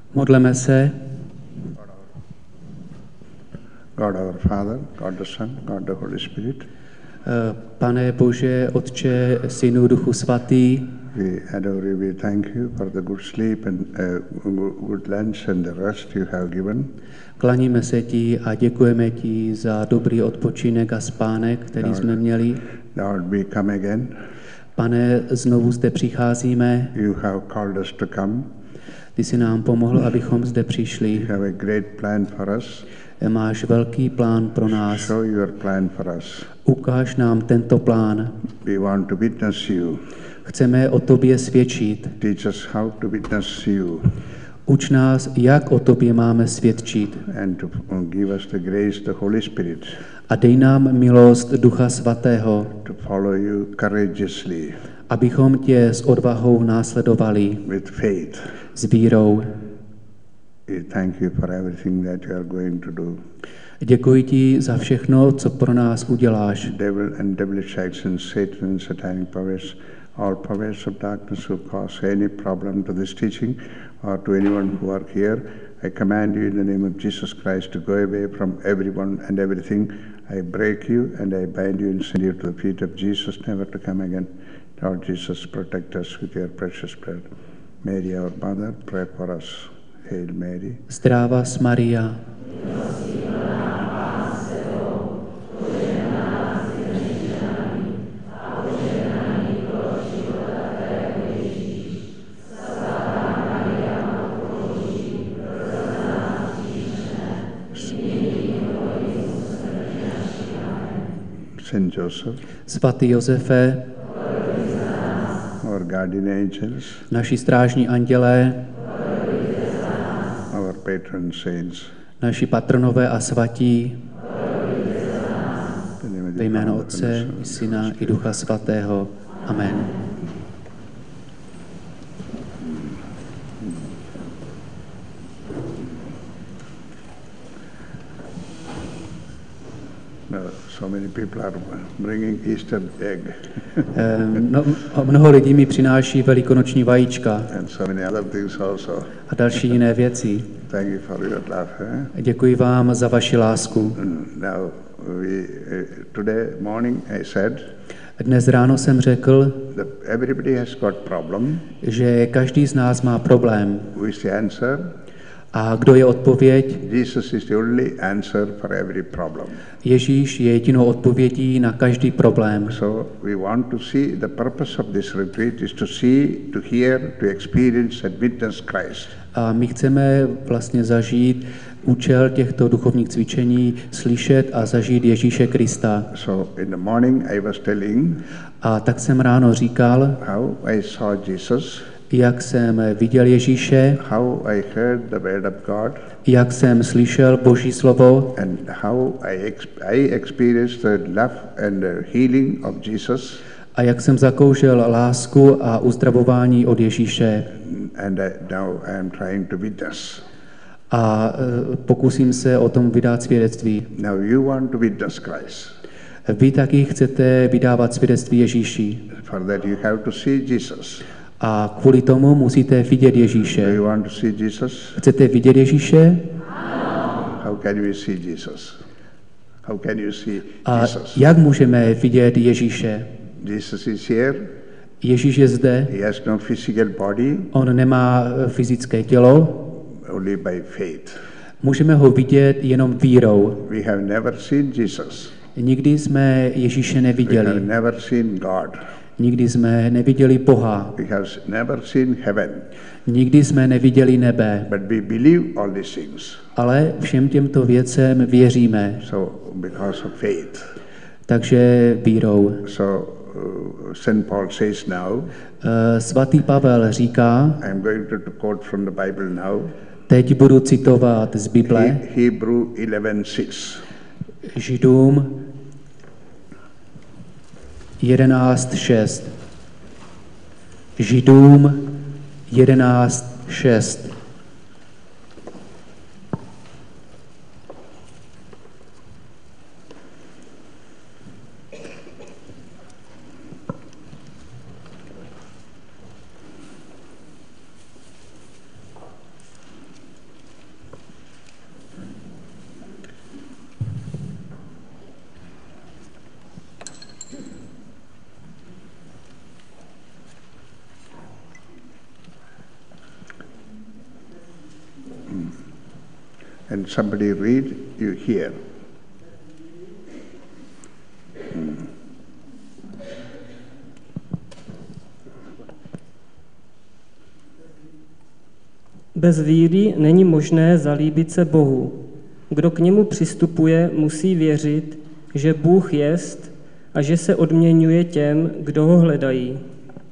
Modleme se. God our Father, God the Son, God the Holy Spirit. Pane Bože, Otče, Synu, Duchu Svatý, We adore you, we thank you for the good sleep and good lunch and the rest you have given. klaníme se ti a děkujeme ti za dobrý odpočinek a spánek, který jsme měli. Lord, we come again. Pane, znovu zde přicházíme. You have called us to come. Ty jsi nám pomohl, abychom zde přišli. You have a great plan for us. Máš velký plán pro nás. Show your plan for us. Ukáž nám tento plán. We want to witness you. Chceme o tobě svědčit. Teach us how to witness you. Uč nás, jak o tobě máme svědčit. And to give us the grace, the Holy Spirit. A dej nám milost Ducha Svatého, To follow you courageously. abychom tě s odvahou následovali, With faith. s vírou. We thank you for everything that you are going to do. Děkuji ti za všechno, co pro nás uděláš. Devil and devilish actions, Satan and satanic powers, all powers of darkness who cause any problem to this teaching or to anyone who are here, I command you in the name of Jesus Christ to go away from everyone and everything. I break you and I bind you and send you to the feet of Jesus, never to come again. Lord Jesus, protect us with your precious blood. Mary, our mother, pray for us. Hail Mary. Zdrávas Maria. Saint Joseph, Svatý Josefe, our guardian angels, naši strážní andělé, our patron saints, naši patronové a svatí, in the name of the ve jméno Father, and the Otce, Son, i and the Syna, Holy i Spirit. Ducha Svatého. Amen. So many people are bringing Easter egg Mnoho lidí mi přináší velikonoční vajíčka and so many other things also. a další jiné věci. Thank you for your love. Děkuji vám za vaši lásku. Now, today morning I said Dnes ráno jsem řekl, that everybody has got problem. že každý z nás má problém. Who is the answer? A kdo je odpověď? Jesus is the only answer for every problem. Ježíš je jedinou odpovědí na každý problém. So we want to see the purpose of this retreat is to see, to hear, to experience and witness Christ. A my chceme vlastně zažít účel těchto duchovních cvičení, slyšet a zažít Ježíše Krista. So in the morning I was telling A tak jsem ráno říkal, how I saw Jesus, jak jsem viděl Ježíše, how I heard the word of God, jak jsem slyšel Boží slovo and how I experienced the love and the healing of Jesus. a jak jsem zakoušel lásku a uzdravování od Ježíše. And now I am trying to witness. A pokusím se o tom vydat svědectví. Now you want to witness Christ. Vy taky chcete vydávat svědectví Ježíši. For that you have to see Jesus. A kvůli tomu musíte vidět Do Ježíše. you want to see Jesus? Chcete vidět Ježíše? How can you see Jesus? How can you see A Jesus? jak můžeme vidět Ježíše? Jesus is here. Ježíš je zde, He has no physical body, on nemá fyzické tělo, only by faith. můžeme ho vidět jenom vírou. We have never seen Jesus. Nikdy jsme Ježíše We have neviděli, never seen God. nikdy jsme neviděli Boha, We have never seen heaven. nikdy jsme neviděli nebe, But we believe all these things. ale všem těmto věcem věříme, So because of faith. takže vírou. So St. Paul says now, Svatý Pavel říká, I am going to quote from the Bible now, teď budu citovat z Bible, Hebrew 11:6. Židům 11.6. Židům 11.6. and somebody read, you hear. Bez víry není možné zalíbit se Bohu. Kdo k němu přistupuje, musí věřit, že Bůh jest a že se odměňuje těm, kdo ho hledají.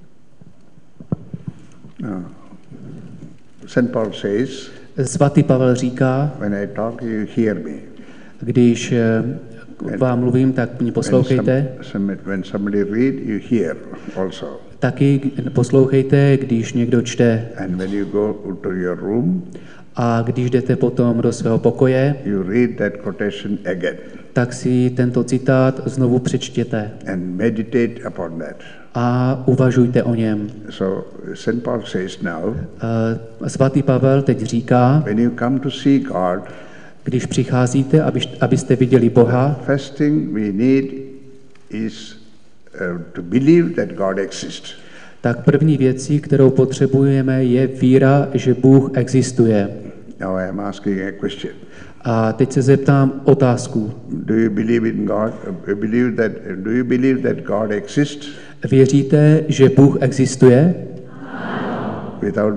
St. Paul says, Svatý Pavel říká, when I talk, you hear me. když vám mluvím, tak mě poslouchejte. When somebody read, you hear also. Taky poslouchejte, když někdo čte. And when you go to your room, a když jdete potom do svého pokoje, you read that quotation again. Tak si tento citát znovu přečtěte. And meditate upon that. A uvažujte o něm. So St. Paul says now, Svatý Pavel teď říká, when you come to see God, když přicházíte, abyste viděli Boha, first thing we need is to believe that God exists. Tak první věcí, kterou potřebujeme, je víra, že Bůh existuje. Now I am asking a question. A teď se zeptám otázku. Do you believe in God? Do you believe that God exists? Věříte, že Bůh existuje? Without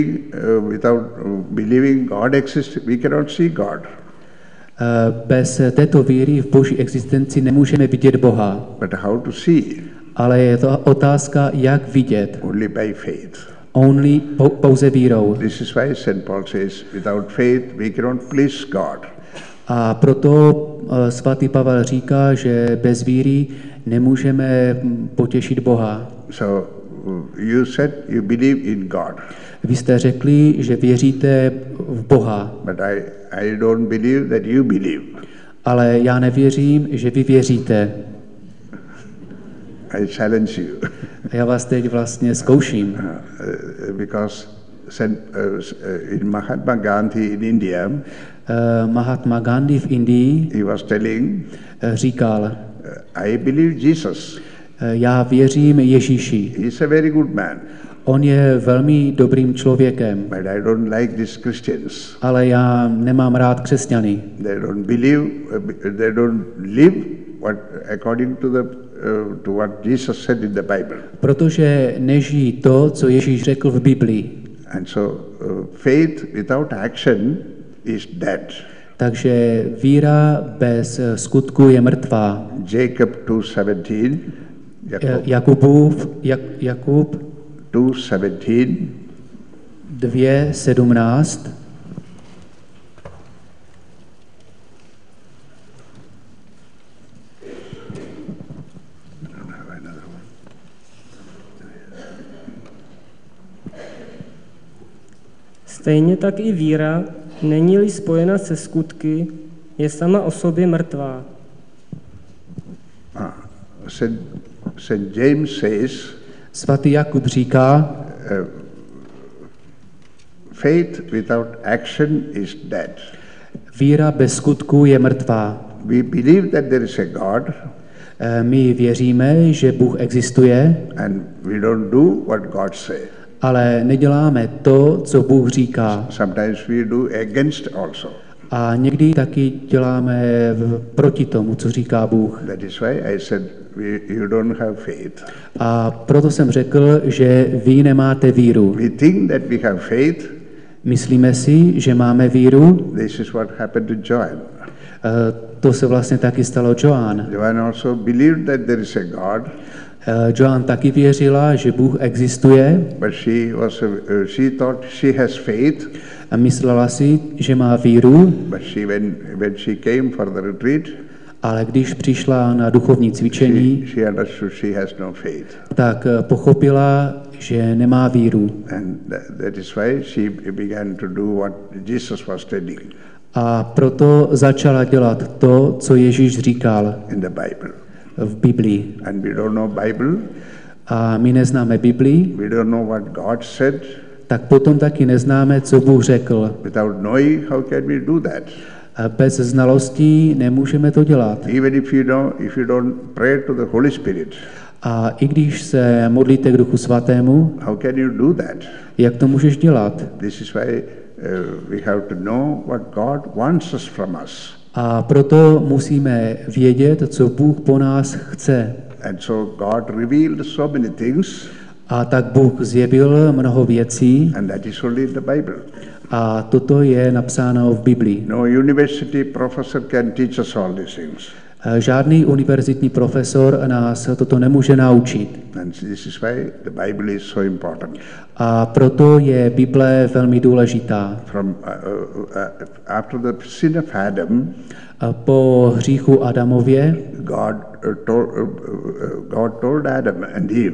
believing God exists, we cannot see God. Bez této víry v Boží existenci nemůžeme vidět Boha. But how to see? Ale je to otázka, jak vidět. Only by faith. Pouze vírou. This is why St. Paul says, without faith we cannot please God. A proto svatý Pavel říká, že bez víry nemůžeme potěšit Boha. So you said you believe in God. Vy jste řekli, že věříte v Boha. But I don't believe that you believe. Ale já nevěřím, že vy věříte. I challenge you. Já vás teď vlastně zkouším. Because in Mahatma Gandhi in India, Mahatma Gandhi v Indii he was telling, říkal, I believe Jesus. Já věřím Ježíši. He's a very good man. On je velmi dobrým člověkem. But I don't like these Christians. Ale já nemám rád křesťany. They don't live according to what Jesus said in the Bible. Protože nežijí to, co Ježíš řekl v Biblii. And so faith without action is dead. Takže víra bez skutku je mrtvá. Jacob 2:17. Jakub 2:17. 2:17. Stejně tak i víra, není-li spojena se skutky, je sama o sobě mrtvá. St. James says, Svatý Jakub říká, faith without action is dead. Víra bez skutku je mrtvá. We believe that there is a God. My věříme, že Bůh existuje. And we don't do what God says. Ale neděláme to, co Bůh říká. Sometimes we do against also. A někdy taky děláme proti tomu, co říká Bůh. That is why I said you don't have faith. A proto jsem řekl, že vy nemáte víru. We think that we have faith. Myslíme si, že máme víru. This is what happened to Joan. To se vlastně taky stalo Joan. Joan also believed that there is a God. Joan taky věřila, že Bůh existuje. But she thought she has faith. A myslela si, že má víru. But when she came for the retreat, ale když přišla na duchovní cvičení, she understood she has no faith. Tak pochopila, že nemá víru. And that is why she began to do what Jesus was telling. A proto začala dělat to, co Ježíš říkal in the Bible. V Biblii. And we don't know Bible. A my neznáme Biblii. We don't know what God said. Tak potom taky neznáme, co Bůh řekl. Without knowing, how can we do that? A bez znalostí nemůžeme to dělat. Even if you don't pray to the Holy Spirit. A i když se modlíte k Duchu Svatému, how can you do that? Jak to můžeš dělat? This is why we have to know what God wants us from us. A proto musíme vědět, co Bůh po nás chce. And so God revealed so many things, A tak Bůh zjevil mnoho věcí and that is only in the Bible. a toto je napsáno v Biblii. No university professor can teach us all these things. Žádný univerzitní profesor nás toto nemůže naučit. And this is why the Bible is so important. A proto je Bible velmi důležitá. After the sin of Adam, Po hříchu Adamově God told Adam and Eve,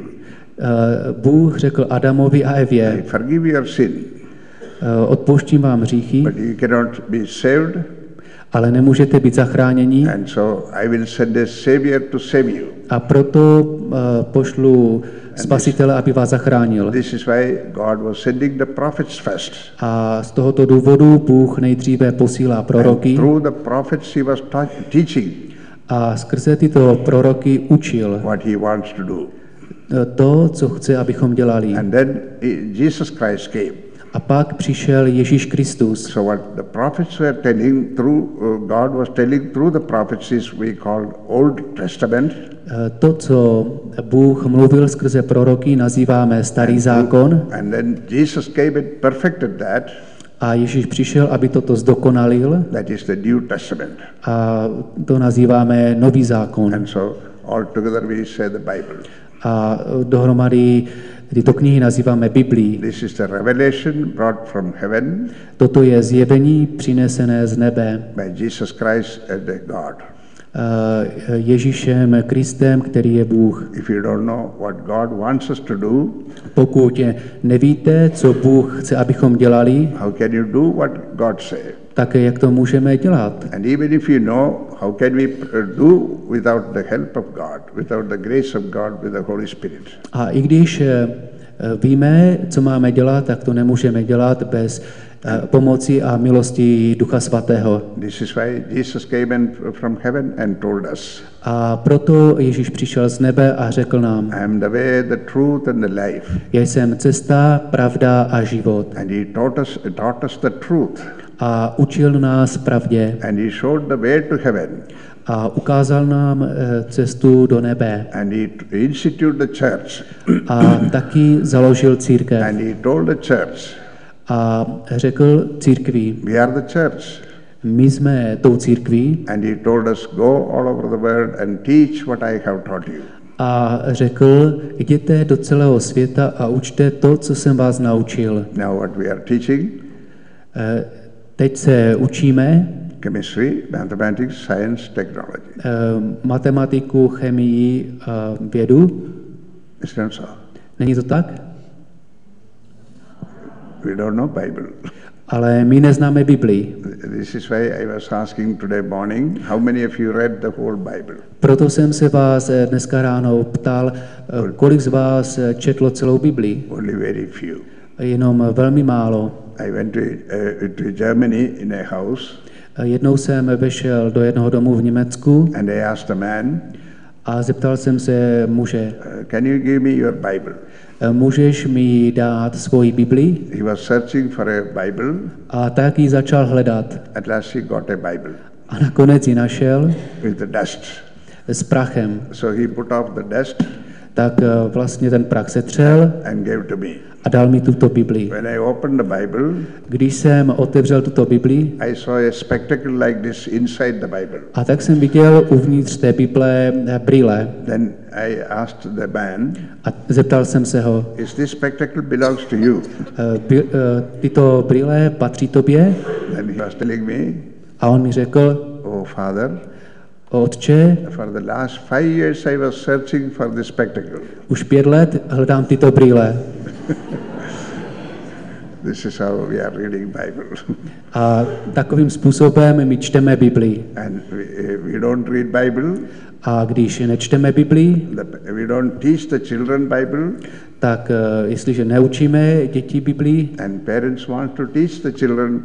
Bůh řekl Adamovi a I Evě, forgive your sin, odpouštím vám hříchy, but you cannot be saved, ale nemůžete být zachráněni and so I will send a Savior to save you. a proto pošlu Spasitele, aby vás zachránil. This is why God was sending the prophets first. A z tohoto důvodu Bůh nejdříve posílá proroky Through the prophets he was teaching a skrze tyto proroky učil what he wants to do. to, co chce, abychom dělali. And then Jesus Christ came. A pak přišel Ježíš Kristus. So what the prophets were telling God was telling through the prophets is we call Old Testament. To, co Bůh mluvil skrze proroky, nazýváme Starý zákon. And then Jesus came and perfected that. A Ježíš přišel, aby toto zdokonalil. That is the New Testament. A to nazýváme Nový zákon. And so altogether we say the Bible. A dohromady tyto knihy nazýváme Biblií. This is the revelation brought from heaven. Toto je zjevení přinesené z nebe By Jesus Christ and God. Ježíšem Kristem, který je Bůh. If you don't know what God wants us to do, Pokud nevíte, co Bůh chce, abychom dělali, how can you do what God said? tak jak to můžeme dělat? And even if you know, how can we do without the help of God, without the grace of God, with the Holy Spirit? A i když víme, co máme dělat, tak to nemůžeme dělat bez pomoci a milosti Ducha Svatého. This is why Jesus came from heaven and told us, A proto Ježíš přišel z nebe a řekl nám, I am the way, the truth and the life. já jsem cesta, pravda a život. And he taught us the truth. A učil nás pravdě. And he showed the way to heaven. A ukázal nám cestu do nebe. And he instituted the church. A taky založil církev. And he told the church, A řekl církvi, we are the church. my jsme tou církví. And he told us, go all over the world and teach what I have taught you. A řekl, jděte do celého světa a učte to, co jsem vás naučil. Now what we are teaching? Teď se učíme Chemistry, mathematics, science, technology. Matematiku, chemii, vědu. Is that so? Není to tak? We don't know Bible. Ale my neznáme Biblii. This is why I was asking today morning, how many of you read the whole Bible? Proto jsem se vás dneska ráno ptal, kolik z vás četlo celou Biblii. Only very few. Jenom velmi málo. I went to Germany in a house. Jednou jsem vešel do jednoho domu v Německu And I asked the man, a zeptal jsem se muže, can you give me your Bible? můžeš mi dát svoji Bibli? He was searching for a Bible. A tak ji začal hledat. At last he got a Bible A nakonec ji našel with the dust. s prachem. So he put off the dust Tak vlastně ten prach setřel and gave to me. a dal mi tuto Bibli. When I opened the Bible, Když jsem otevřel tuto Bibli, I saw a spectacle like this inside the Bible. a tak jsem viděl uvnitř té Bible brýle. Then I asked the man, A zeptal jsem se ho, is this spectacle belongs to you? tyto brýle patří tobě? And he was telling me, A on mi řekl, oh Father, otče, for the last 5 years I was searching for this spectacle. už 5 let hledám tyto brýle. This is how we are reading Bible. A takovým způsobem my čteme Bibli. And we don't read Bible. A když nečteme Bibli, We don't teach the children Bible. tak jestliže neučíme děti Bibli, And parents want to teach the children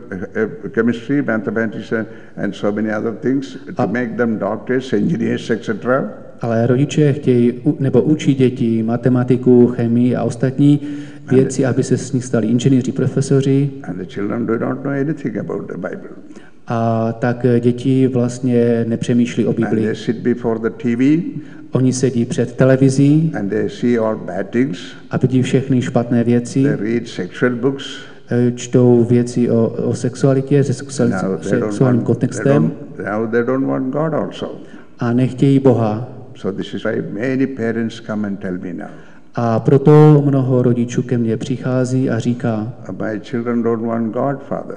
chemistry, mathematics, and so many other things to make them doctors, engineers, etc. Ale rodiče chtějí nebo učí děti matematiku, chemii a ostatní věci, aby se z nich stali inženýři, profesoři. And the children do not know anything about the Bible. A tak děti vlastně nepřemýšlí o And they Biblii. sit before the TV Oni sedí před televizí and they see all bad things. a vidí všechny špatné věci, They read sexual books. čtou věci o sexualitě se sexuálním kontextem Now they don't want God also. a nechtějí Boha. So this is why many parents come and tell me now, A proto mnoho rodičů ke mně přichází a říká, my children don't want God, Father.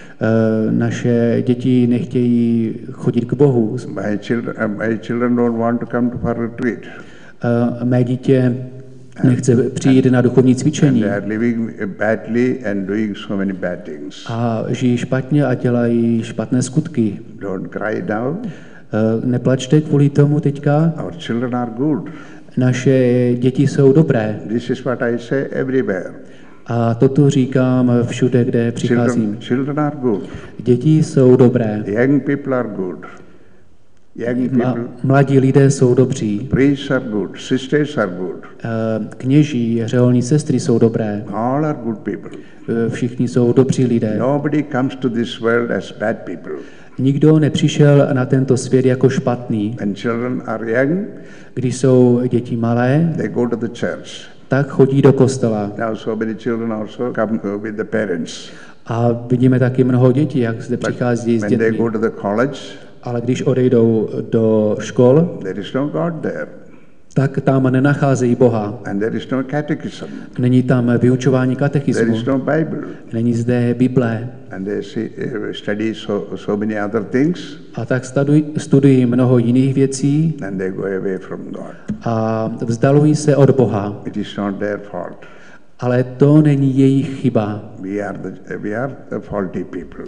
naše děti nechtějí chodit k Bohu. My children don't want to come to for retreat. Mé dítě nechce přijít na duchovní cvičení They are living badly and doing so many bad things. a žijí špatně a dělají špatné skutky. Don't cry now. Neplačte kvůli tomu teďka. Our children are good. Naše děti jsou dobré. This is what I say everywhere. A toto říkám všude, kde přicházím. Children are good. Děti jsou dobré. Young people are good. Young people, Mladí lidé jsou dobří. priests are good. Sisters are good. Kněží, řeholní sestry jsou dobré. All are good people. Všichni jsou dobří lidé. Nobody comes to this world as bad people. Nikdo nepřišel na tento svět jako špatný. When children are young, Když jsou děti malé, they go to the church. tak chodí do kostela. Now so many children also come with the parents. A vidíme taky mnoho dětí, jak zde přichází s When they dětmi. go to the college, Ale když odejdou do škol, there is no God there. tak tam nenacházejí Boha. And there is no catechism. Není tam vyučování There katechismu. is no Bible. Není zde Bible. And they study so many other things, A tak studují mnoho jiných věcí and they go away from God. a vzdalují se od Boha. It is not their fault. Ale to není jejich chyba. We are the faulty people.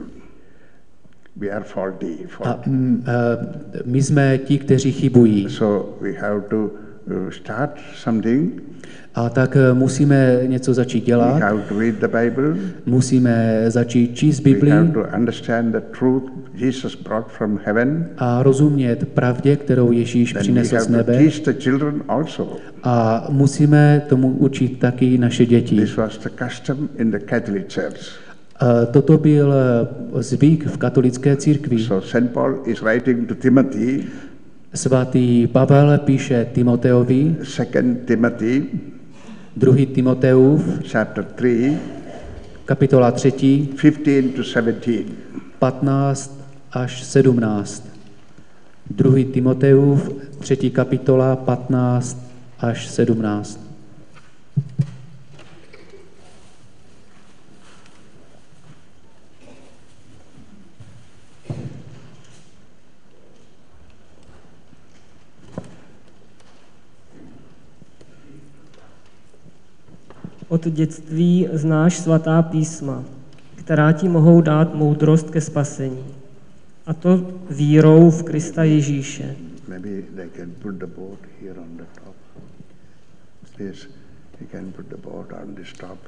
We are faulty. A my jsme ti, kteří chybují. So we have to start something. A tak musíme něco začít We dělat. have to read the Bible. Musíme začít číst We have Biblii to understand the truth Jesus brought from heaven. a rozumět pravdě, kterou Ježíš Then we přinesl z have to nebe. teach the children also. A musíme tomu učit taky naše děti. This was the custom in the Catholic Church. Toto byl zvyk v katolické církvi. So St. Paul is writing to Timothy, Svatý Pavel píše Timoteovi, 2 Timothy, 2. Timoteův, chapter 3, kapitola 3, 15 to 17. 15 až 17. 2. Timoteův, 3. kapitola, 15 až 17. Od dětství znáš svatá písma, která ti mohou dát moudrost ke spasení. A to vírou v Krista Ježíše. Maybe they can put the board here on the top. Please, you can put the board on this top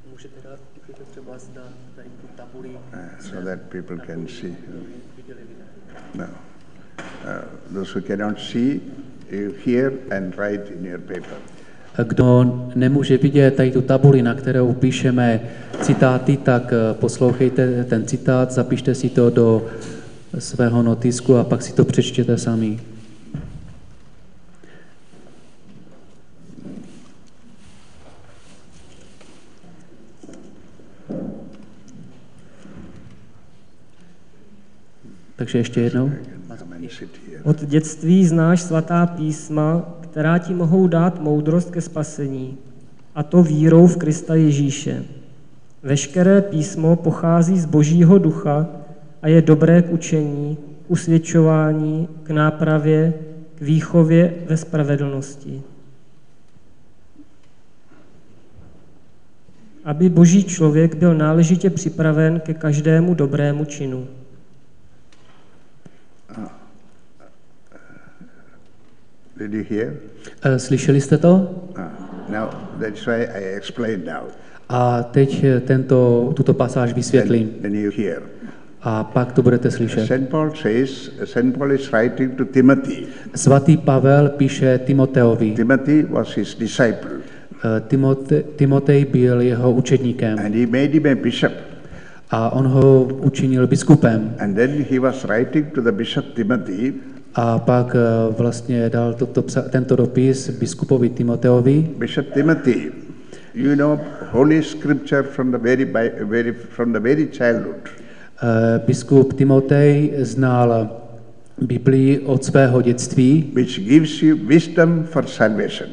so that people can see. No. Those who cannot see, you hear and write in your paper. Kdo nemůže vidět tady tu tabuli, na kterou píšeme citáty, tak poslouchejte ten citát, zapište si to do svého notisku a pak si to přečtěte sami. Takže ještě jednou. Od dětství znáš svatá písma, která ti mohou dát moudrost ke spasení. A to vírou v Krista Ježíše. Veškeré písmo pochází z Božího ducha a je dobré k učení, k usvědčování, k nápravě, k výchově ve spravedlnosti. Aby Boží člověk byl náležitě připraven ke každému dobrému činu. Did you hear? Slyšeli jste to? Now, that's why I explained now. A teď tuto pasáž vysvětlím. Then you hear. a pak to budete slyšet. St. Paul is writing to Timothy. Svatý Pavel píše Timoteovi. Timothy was his disciple. Timotej byl jeho učedníkem. And he made him a bishop. A on ho učinil biskupem. And then he was writing to the bishop Timothy. A pak vlastně dal tento dopis biskupovi Timoteovi. Bishop Timothy, you know Holy Scripture from the very childhood. Biskup Timotej znal Biblii od svého dětství. Which gives you wisdom for salvation.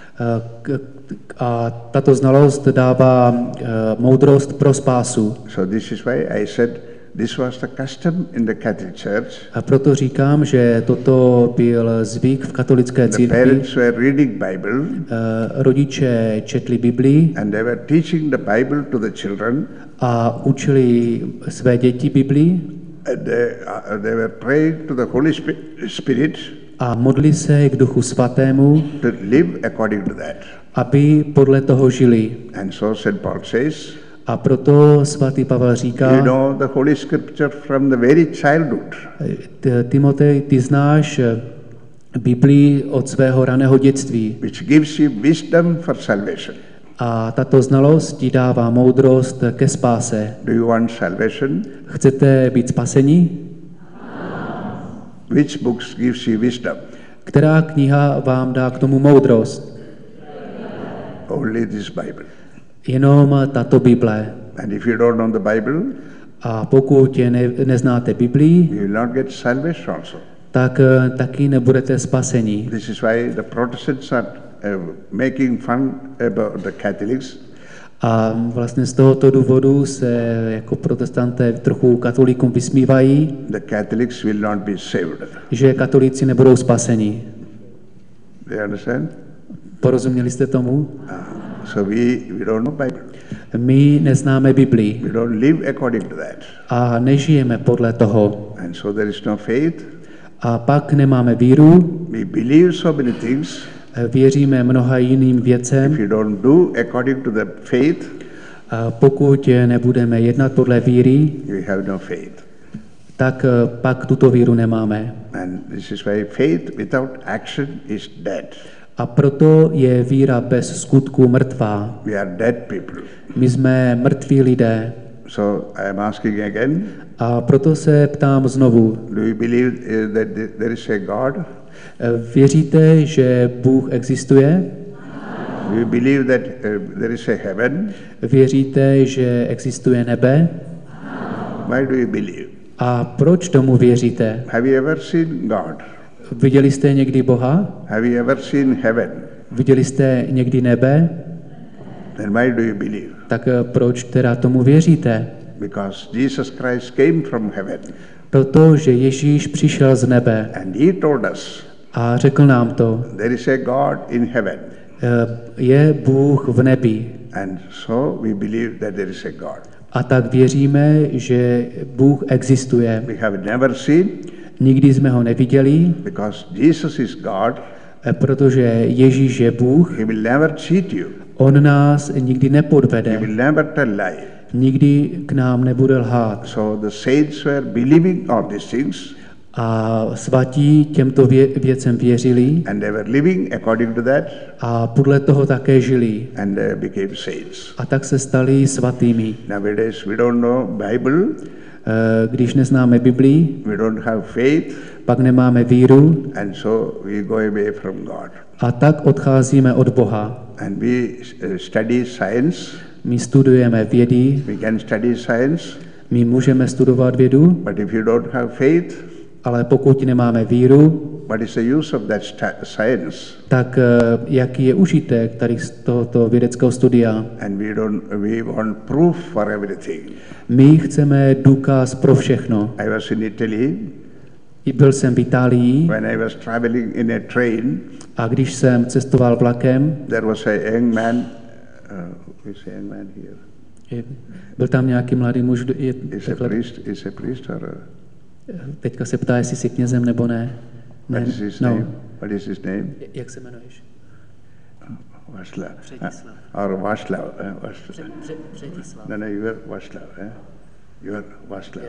A tato znalost dává moudrost pro spásu. So this is why I said this was the custom in the Catholic Church. A proto říkám, že toto byl zvyk v katolické The církvi. parents were reading Bible. Rodiče četli Biblii. And they were teaching the Bible to the children. A učili své děti Biblii. And they were praying to the Holy Spirit. A modli se k Duchu Svatému. To live according to that. Aby podle toho žili. And so St. Paul says. A proto svatý Pavel říká, you know the Holy Scripture from the very childhood. Timotej, ty znáš Biblii od svého raného dětství. Which gives you wisdom for salvation. A tato znalost ti dává moudrost ke spáse. Do you want salvation? Chcete být spaseni? Which books gives you wisdom? Která kniha vám dá k tomu moudrost? Only this Bible. Jenom tato Bible. And if you don't know the Bible, a pokud neznáte Biblii, you will not get salvation also. Tak taky nebudete spaseni. This is why the Protestants are making fun about the Catholics. A vlastně z tohoto důvodu se jako protestanté trochu katolíkům vysmívají, the Catholics will not be saved. Že katolíci nebudou spaseni. Do you understand? Porozuměli jste tomu? So we don't know Bible. My neznáme Biblii. We don't live according to that. A nežijeme podle toho. And so there is no faith. A pak nemáme víru. We believe so many things. Věříme mnoha jiným věcem. If you don't do according to the faith, pokud nebudeme jednat podle víry, you have no faith. Tak pak tuto víru nemáme. And this is why faith without action is dead. A proto je víra bez skutku mrtvá. We are dead people. My jsme mrtví lidé. So I am asking again. A proto se ptám znovu. Do you believe that there is a God? Věříte, že Bůh existuje? Do you believe that there is a heaven? Věříte, že existuje nebe? Why do you believe? A proč tomu věříte? Have you ever seen God? Viděli jste někdy Boha? Have you ever seen heaven? Viděli jste někdy nebe? Then why do you believe? Tak proč teda tomu věříte? Because Jesus Christ came from heaven. Protože Ježíš přišel z nebe. And he told us. A řekl nám to. There is a God in heaven. Je Bůh v nebi. And so we believe that there is a God. A tak věříme, že Bůh existuje. We have never seen. Nikdy jsme ho neviděli. Because Jesus is God. Protože Ježíš je Bůh. He will never cheat you. On nás nikdy nepodvede. He will never tell lie. Nikdy k nám nebude lhát. So the saints were believing all these things. A svatí těmto věcem věřili. And they were living according to that. A podle toho také žili. And they became saints. A tak se stali svatými. Nowadays we don't know Bible. Když neznáme Biblii, we don't have faith. Pak nemáme víru. And so we go away from God. A tak odcházíme od Boha. And we study science. My studujeme vědy. We can study science. My můžeme studovat vědu. But if you don't have faith, ale pokud nemáme víru, what is the use of that science? Tak jaký je užitek tady z tohoto vědeckého studia? And we want proof for everything. My chceme důkaz pro všechno. I was in Italy. Byl jsem v Itálii. When I was traveling in a train. A když jsem cestoval vlakem, there was a young man. Who is a young man here? Byl tam nějaký mladý muž. Is a priest or teďka se ptá, jestli jsi knězem nebo ne. What is his name? What is his name? Jak se jmenuješ? Václav. Or Václav. Přetislav. No, you are Václav. You are Vaslav.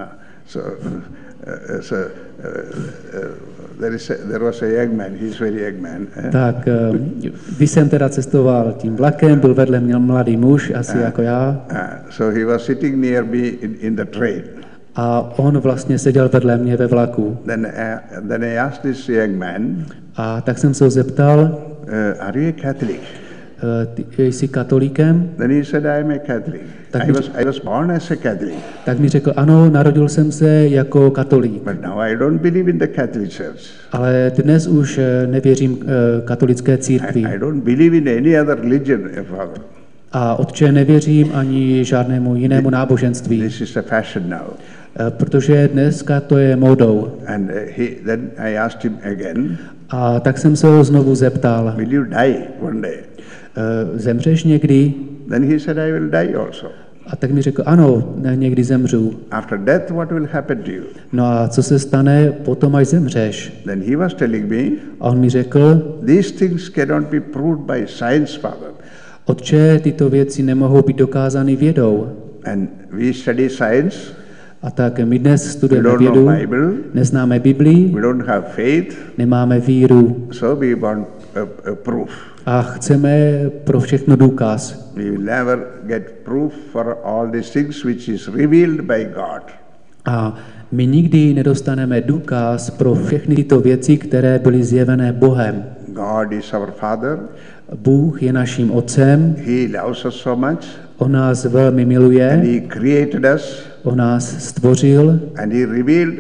There was a young man. He's very young man. Tak když jsem teda cestoval tím vlakem, byl vedle mě mladý muž, asi jako já. So he was sitting near me in the train. A on vlastně seděl vedle mě ve vlaku. Then I asked this young man, A tak jsem se ho zeptal, are you a Catholic? Ty jsi katolíkem? Then he said, I am a Catholic. I was born as a Catholic. Tak mi řekl, ano, narodil jsem se jako katolík. But now I don't believe in the Catholic Church. Ale dnes už nevěřím katolické církvi. I don't believe in any other religion, Father. A otče, nevěřím ani žádnému jinému náboženství. This is a fashion now. Protože dneska to je módou. And then I asked him again. A tak jsem se ho znovu zeptal. Will you die one day? Zemřeš někdy? Then he said, I will die also. A tak mi řekl, ano, někdy zemřu. After death, what will happen to you? No a co se stane potom, až zemřeš? Then he was telling me, A on mi řekl, these things cannot be proved by science, Father. otče, tyto věci nemohou být dokázány vědou. And we study science. A tak my dnes We studujeme don't vědu, know Bible. neznáme Biblii, We don't have faith. nemáme víru So we want a proof. a chceme pro všechno důkaz. We will never get proof for all these things which is revealed by God. A my nikdy nedostaneme důkaz pro všechny tyto věci, které byly zjevené Bohem. God is our Father. Bůh je naším otcem, He loves us so much. on nás velmi And miluje, He created us. on nás stvořil And He revealed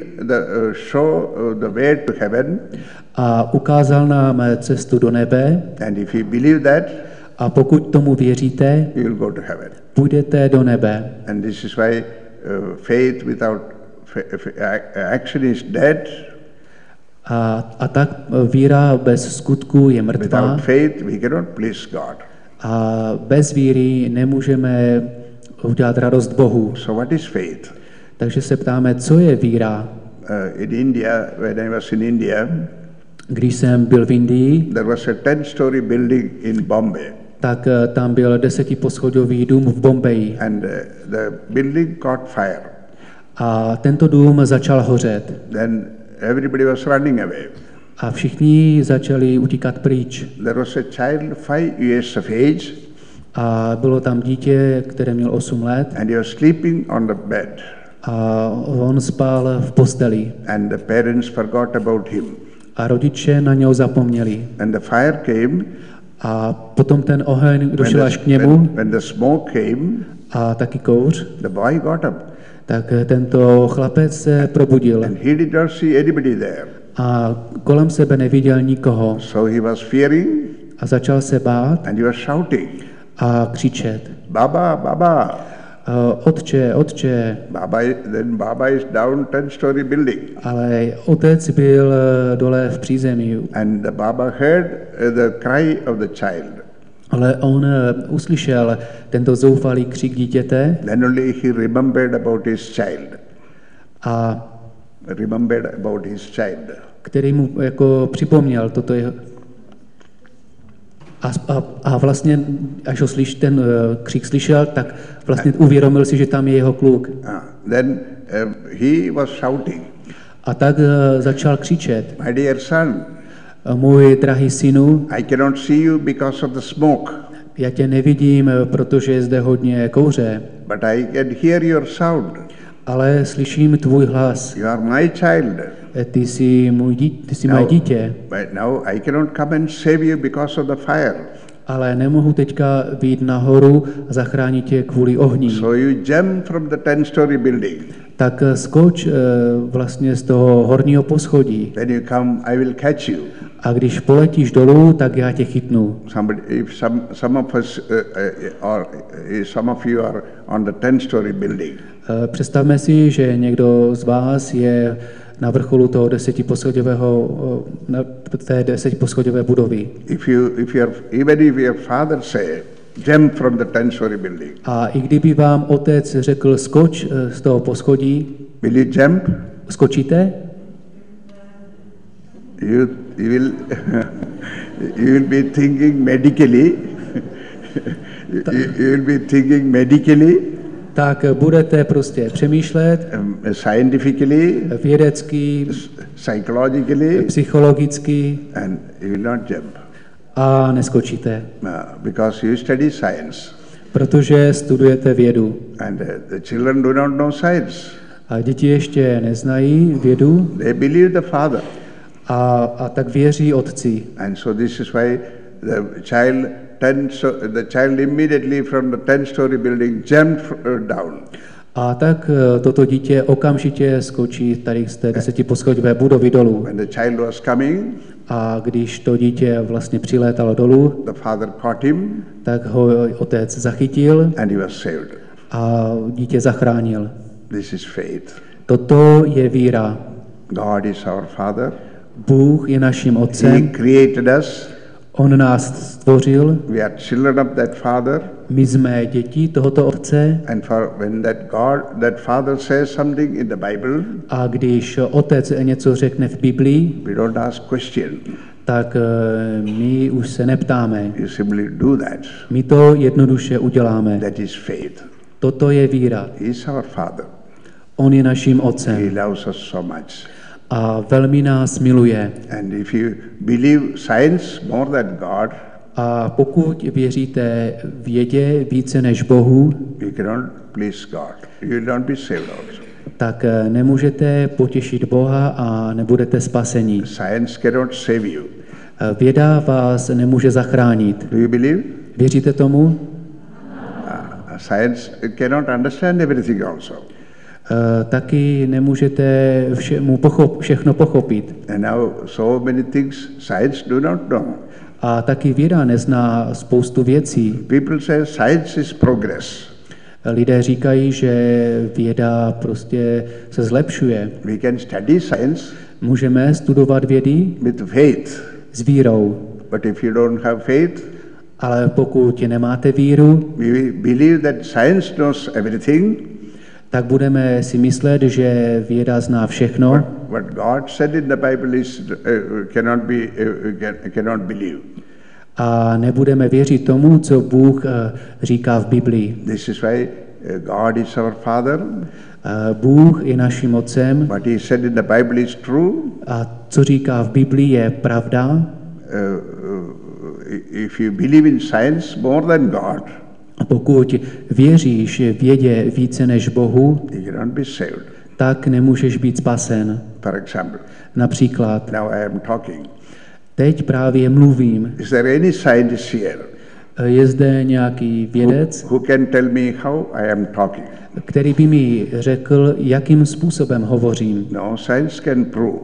the way to heaven. a ukázal nám cestu do nebe. And if you believe that, A pokud tomu věříte, you will go to heaven. půjdete do nebe. And this is why faith without action is dead. A tak víra bez skutku je mrtvá. Without faith, we cannot please God. A bez víry nemůžeme udělat radost Bohu. So what is faith? Takže se ptáme, co je víra? In India, when I was in India, Když jsem byl v Indii, there was a 10-story building in Bombay. tak tam byl 10poschodový dům v Bombeji. And the building caught fire. A tento dům začal hořet. Then everybody was running away. A všichni začali utíkat pryč. There was a child 5 years of age. A bylo tam dítě, které mělo 8 let. And he was sleeping on the bed. A on spal v posteli. And the parents forgot about him. A rodiče na něho zapomněli. And the fire came. A potom ten oheň došel až k němu When the smoke came, a taky kouř, the boy got up. tak tento chlapec se probudil And he did not see anybody there. a kolem sebe neviděl nikoho So he was fearing a začal se bát and he was shouting, a křičet. Baba, Baba. Otče, otče, Baba is down 10-story building. ale otec byl dole v přízemí. And the Baba heard the cry of the child. Ale on uslyšel tento zoufalý křik dítěte Then only he remembered about his child. a který mu jako připomněl toto jeho. A vlastně, až ho ten křik slyšel, tak vlastně uvědomil si, že tam je jeho kluk. Then he was shouting. A tak začal křičet. My dear son, můj drahý synu, I cannot see you because of the smoke. Já tě nevidím, protože je zde hodně kouře. But I can hear your sound. Ale slyším tvůj hlas. You are my child. Ty jsi moje dítě. But now I cannot come and save you because of the fire. Ale nemohu teďka vyjít nahoru a zachránit tě kvůli ohni. So you jump from the 10-story building. Tak skoč vlastně z toho horního poschodí. When you come, I will catch you. A když poletíš dolů, tak já tě chytnu. Some of you are on the 10-story building. Představme si, že někdo z vás je na vrcholu toho 10poschodové budovy. Even if your father say, jump from the 10-story building. A i kdyby vám otec řekl skoč z toho poschodí, will you jump? Skočíte? You will be thinking medically. You will be thinking medically. tak budete prostě přemýšlet scientifically, vědecky, psychologically, psychologicky and you will not jump. a neskočíte, Because you study science. protože studujete vědu. And the children do not know science. A děti ještě neznají vědu They believe the Father. a tak věří otci. And so this is why the child immediately from the 10-story building jumped down. A tak toto dítě okamžitě skočí tady z té 10poschodové budovy dolů. When the child was coming, A když to dítě vlastně přilétalo dolů, the father caught him tak ho otec zachytil and he was saved. a dítě zachránil. This is faith. Toto je víra. God is our Father. Bůh je naším He otcem, created us. on nás stvořil, We are children of that Father. my jsme děti tohoto otce And when that Father says something in the Bible, a když otec něco řekne v Biblii, we don't ask question. tak my už se neptáme. You simply do that. My to jednoduše uděláme. That is faith. Toto je víra. He is our Father. On je naším He otcem loves us so much. a velmi nás miluje. And if you believe science more than God, A pokud věříte vědě více než Bohu, you cannot please God. You will not be saved also. tak nemůžete potěšit Boha a nebudete spaseni. Science cannot save you. Věda vás nemůže zachránit. Do you believe? Věříte tomu? Science cannot understand everything also. Taky nemůžete všechno pochopit. And now so many things science do not know. A taky věda nezná spoustu věcí. People say science is progress. Lidé říkají, že věda prostě se zlepšuje. We can study science Můžeme studovat vědy with faith. s vírou, But if you don't have faith, ale pokud nemáte víru, we believe that science knows everything. tak budeme si myslet, že věda zná všechno What God said in the Bible is cannot believe. a nebudeme věřit tomu, co Bůh říká v Biblii. This is why God is our Father. Bůh je naším otcem What He said in the Bible is true. a co říká v Biblii je pravda. If you believe in science more than God, A pokud věříš vědě více než Bohu, you cannot be saved. tak nemůžeš být spasen. For example, Například, now I am talking. teď právě mluvím. Is there any scientist here Je zde nějaký vědec, who can tell me how I am talking? který by mi řekl, jakým způsobem hovořím. No, science can prove.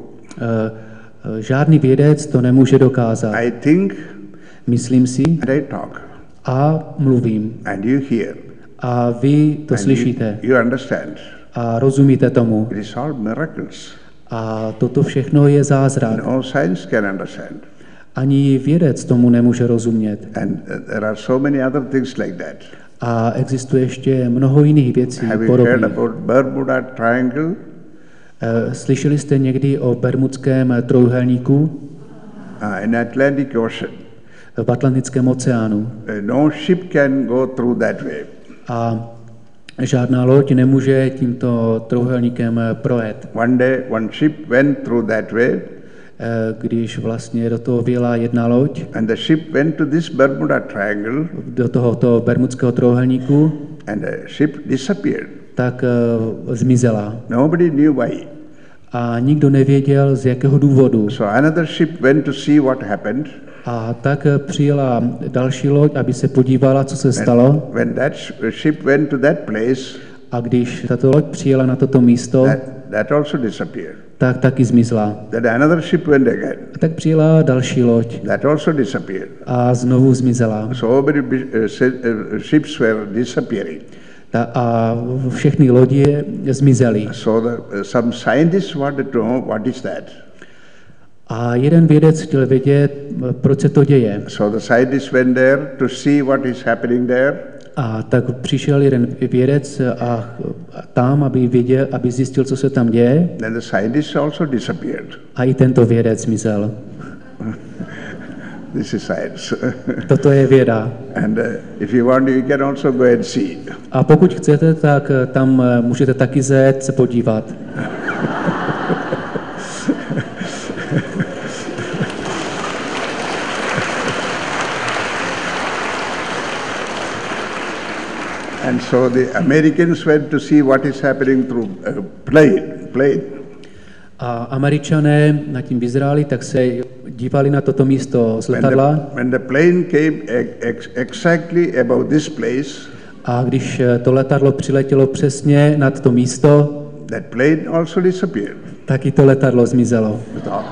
Žádný vědec to nemůže dokázat. I think Myslím si and I talk, a mluvím. and you hear. A vy to And slyšíte you understand. a rozumíte tomu. It is all miracles. A toto všechno je zázrak. No science can understand. Ani vědec tomu nemůže rozumět. And there are so many other things like that. A existuje ještě mnoho jiných věcí Have you heard podobných. about Bermuda Triangle? Slyšeli jste někdy o Bermudském trojúhelníku In Atlantic Ocean. v Atlantickém oceánu? No ship can go through that way. A žádná loď nemůže tímto trojúhelníkem projet. One day, one ship went through that way, Když vlastně do toho vyjela jedna loď, and the ship went to this Bermuda Triangle, do tohoto Bermudského trojúhelníku, and the ship disappeared. tak zmizela. Nobody knew why. A nikdo nevěděl, z jakého důvodu. So another ship went to see what happened. A tak přijela další loď, aby se podívala, co se stalo. When that ship went to that place, A když tato loď přijela na toto místo, that also disappeared. tak taky zmizla. Then another ship went again. A tak přijela další loď That also disappeared. a znovu zmizela. So many ships were disappearing. A všechny lodě zmizely. So some scientists wanted to know what is that. A jeden vědec chtěl vědět, proč se to děje. So the scientists went there to see what is happening there. A tak přišel jeden vědec a tam, aby zjistil, co se tam děje. Then the scientists also disappeared. A i tento vědec zmizel. This is science. Toto je věda. And if you want, you can also go and see. A pokud chcete, tak tam můžete taky zajet se podívat. And so the Americans went to see what is happening through plane. A Američané nad tím v Izraeli tak se dívali na toto místo z letadla. When the plane came exactly about this place, A když to letadlo přiletělo přesně nad to místo, that plane also disappeared. taky to letadlo zmizelo.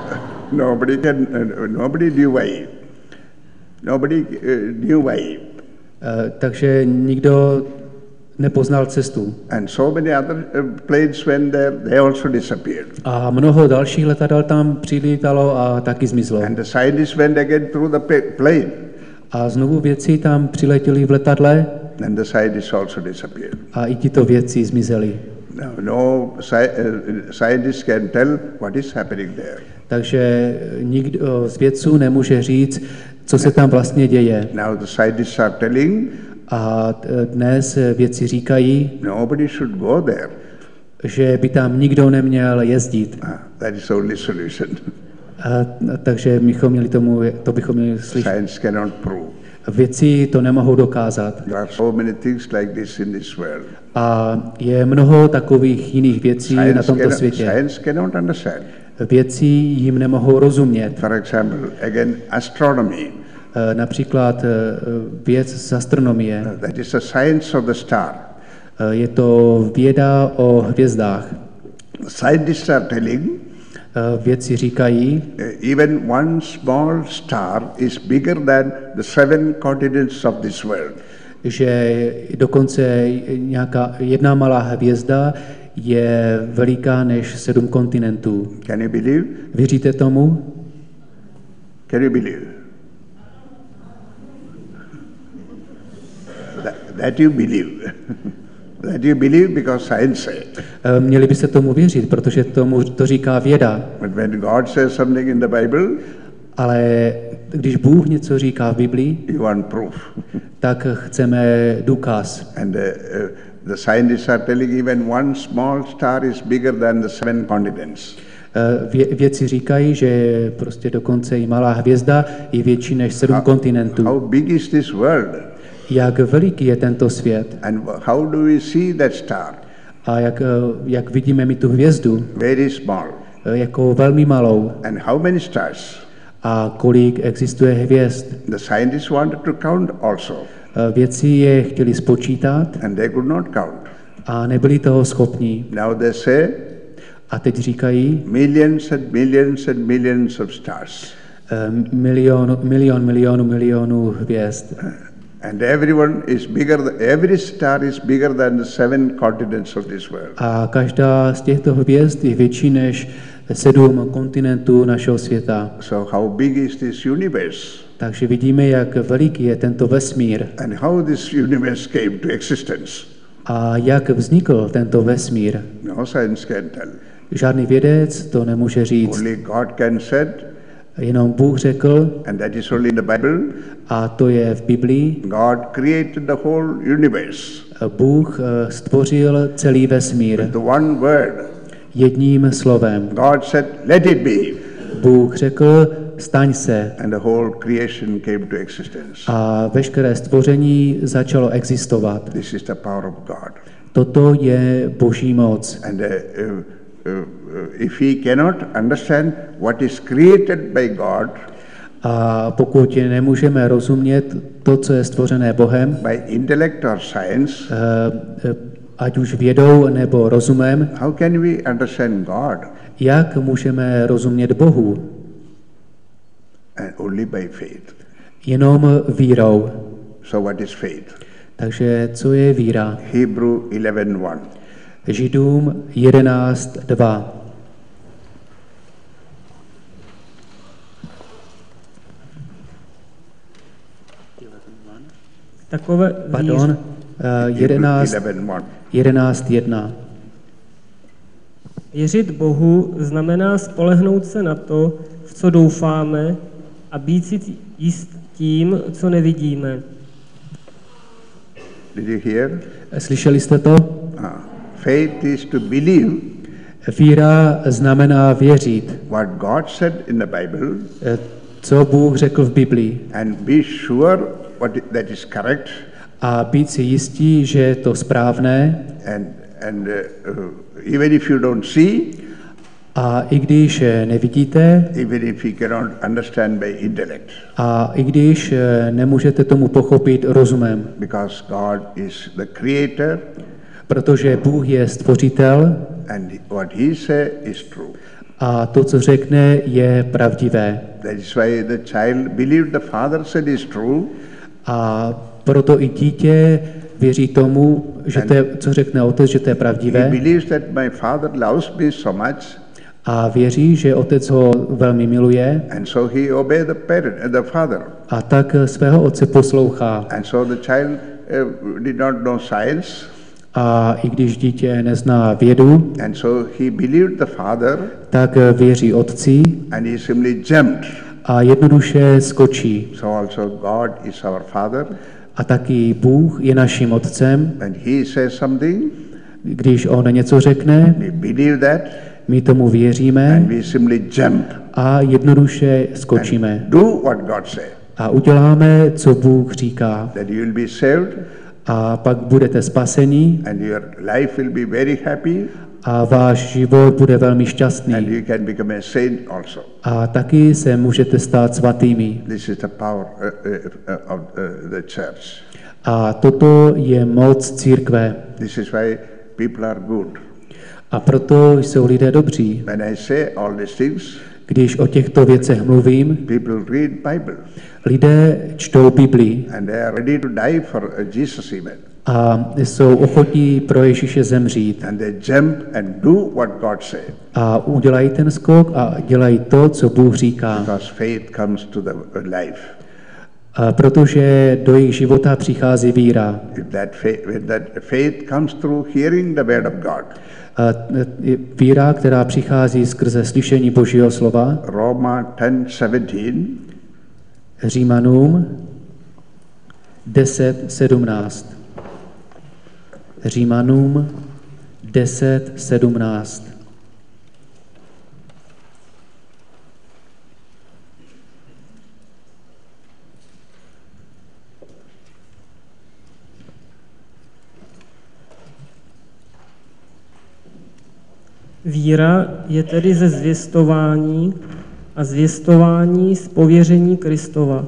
Nobody knew why. Nobody knew why. Takže nikdo nepoznal cestu. And so many other planes went there, they also disappeared. A mnoho dalších letadel tam přilítalo a taky zmizlo. And the scientists went again through the plane. A znovu věci tam přiletěly v letadle And the scientists also disappeared. a i tyto věci zmizely. No scientist can tell what is happening there. Takže nikdo z vědců nemůže říct, co se tam vlastně děje. Now the scientists are telling, A dnes vědci říkají, nobody should go there. že by tam nikdo neměl jezdit. That is the only solution. Takže to bychom měli slyšet. Science cannot prove. Vědci to nemohou dokázat. There are so many things like this in this world. A je mnoho takových jiných věcí na tomto světě. Science cannot understand. Vědci jim nemohou rozumět. For example, again, astronomy. Například věc z astronomie. That is the science of the star. Je to věda o hvězdách. Scientists are telling, Vědci říkají, even one small star is bigger than the 7 continents of this world. že dokonce nějaká jedna malá hvězda je veliká než 7 kontinentů. Can you believe? Věříte tomu? Can you believe? That you believe. That you believe because science says. Měli byste tomu věřit, protože tomu to říká věda. But when God says something in the Bible, Ale když Bůh něco říká v Biblii, you want proof. tak chceme důkaz. And the scientists are telling even one small star is bigger than the 7 continents. Vědci říkají, že prostě dokonce i malá hvězda je větší než 7 kontinentů. How big is this world? Jak veliký je tento svět? And how do we see that star? A jak vidíme my tu hvězdu? Very small. Jako velmi malou. And how many stars? A kolik existuje hvězd? The scientists wanted to count also. Vědci je chtěli spočítat And they could not count. a nebyli toho schopni. Now they say A teď říkají millions and millions and millions of stars. milionů hvězd. And every star is bigger than the 7 continents of this world. A každá z těchto hvězd je větší než 7 kontinentů našeho světa. So how big is this universe? Takže vidíme, jak veliký je tento vesmír And how this universe came to existence. a jak vznikl tento vesmír. No science can tell. Žádný vědec to nemůže říct. Only God can said, Jenom Bůh řekl, and that is only in the Bible. a to je v Biblii, God created the whole universe. Bůh stvořil celý vesmír The one word. jedním slovem. God said, let it be. Bůh řekl, staň se. And the whole creation came to existence. A veškeré stvoření začalo existovat. This is the power of God. Toto je Boží moc. And if he cannot understand what is created by God, A pokud nemůžeme rozumět to, co je stvořené Bohem, by intellect or science, ať už vědou nebo rozumem, how can we understand God? jak můžeme rozumět Bohu? And only by faith. Jenom vírou. So what is faith? Takže co je víra? Hebrew 11:1. Židům 11:2. Takové Pardon, 11:1. Věřit Bohu znamená spolehnout se na to, v co doufáme, a být si jíst tím, co nevidíme. Did you hear? Slyšeli jste to? Faith is to believe Víra znamená věřit, what God said in the Bible co Bůh řekl v Biblii, and be sure that is correct, a být si jistí, že je to správné, and even if you don't see, a i když nevidíte, even if you cannot understand by intellect, a i když nemůžete tomu pochopit rozumem, because God is the creator protože Bůh je stvořitel and what he said is true. a to, co řekne, je pravdivé. That is why the child believed the father said is true, A proto i dítě věří tomu, že to je, co řekne otec, že to je he pravdivé, believes that my father loves me so much, a věří, že otec ho velmi miluje, and so he obeyed the father. a tak svého otce poslouchá. And so the child did not know science, A i když dítě nezná vědu, and so he believed the father, tak věří otci and he simply jumped. a jednoduše skočí. So also God is our father, A taky Bůh je naším otcem. and he says something, Když on něco řekne, we believe that, my tomu věříme and we simply jump a jednoduše skočíme. and do what God said. A uděláme, co Bůh říká. That you will be saved, A pak budete spaseni and your life will be very happy, a váš život bude velmi and šťastný. you can become a saint also. A taky se můžete stát svatými. This is the power of the church. A toto je moc církve. This is why people are good. A proto jsou lidé dobří. When I say all these things, Když o těchto věcech mluvím, people read Bible, lidé čtou Biblii and they are ready to die for Jesus even. a jsou ochotní pro Ježíše zemřít. And they jump and do what God said, A udělají ten skok a dělají to, co Bůh říká. because faith comes to the life. A protože do jejich života přichází víra. When that faith comes through hearing the word of God. A víra, která přichází skrze slyšení Božího slova. Roma 10:17. Římanům 10:17. Římanům 10:17. Víra je tedy ze zvěstování a zvěstování z pověření Kristova.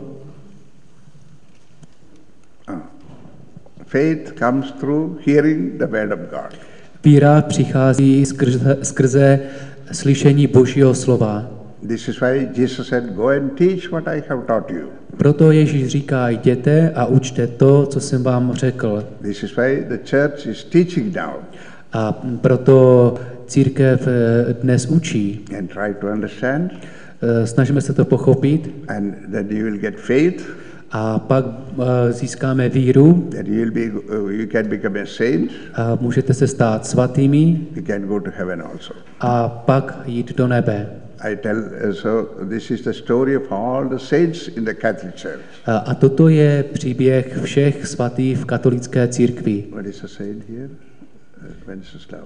Faith comes through hearing the word of God. Víra přichází skrze slyšení Božího slova. This is why Jesus said, go and teach what I have taught you. Proto Ježíš říká, jděte a učte to, co jsem vám řekl. This is why the church is teaching now. A proto církev dnes učí. And try to understand, Snažíme se to pochopit and that you will get faith, a pak získáme víru that you can become a saint, a můžete se stát svatými you can go to heaven also. a pak jít do nebe. I tell, so this is the story of all the saints in the Catholic Church. A toto je příběh všech svatých v katolické církvi. What is a saint here? Wenceslav.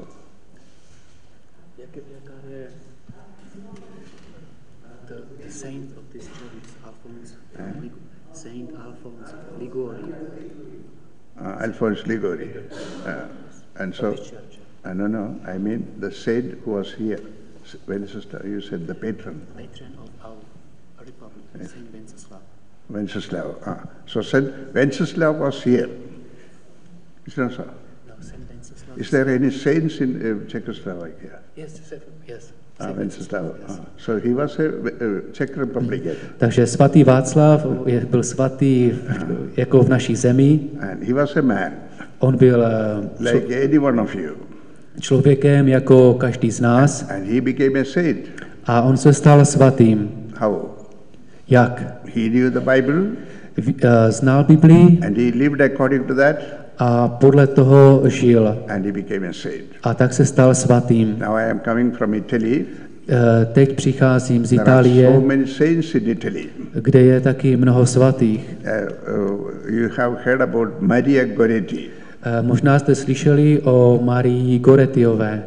The saint of this church is Alphonse, Saint Alphonse Liguori. Alphonse Liguori. And so, no, I mean the saint who was here. Wenceslav, you said the patron. Patron of our republic, Saint Wenceslav. Wenceslav. So Saint Wenceslav was here. Is that so? No, Saint Wenceslav. Is there any saints in Czechoslovakia? Yes, yes. Wenceslav. So he was a Czech Republic. Takže svatý Václav byl svatý jako v naší zemi. And he was a man. On byl like any one of you. Člověkem jako každý z nás. And he became a saint. A on se stal svatým. How? Jak? He knew the Bible. Znal Biblii. And he lived according to that. A podle toho žil. And he became a saint. A tak se stal svatým. Now I am coming from Italy. Teď přicházím z There are Itálie, so many saints in Italy. kde je taky mnoho svatých. You have heard about Maria Goretti. Možná jste slyšeli o Marii Goretiové.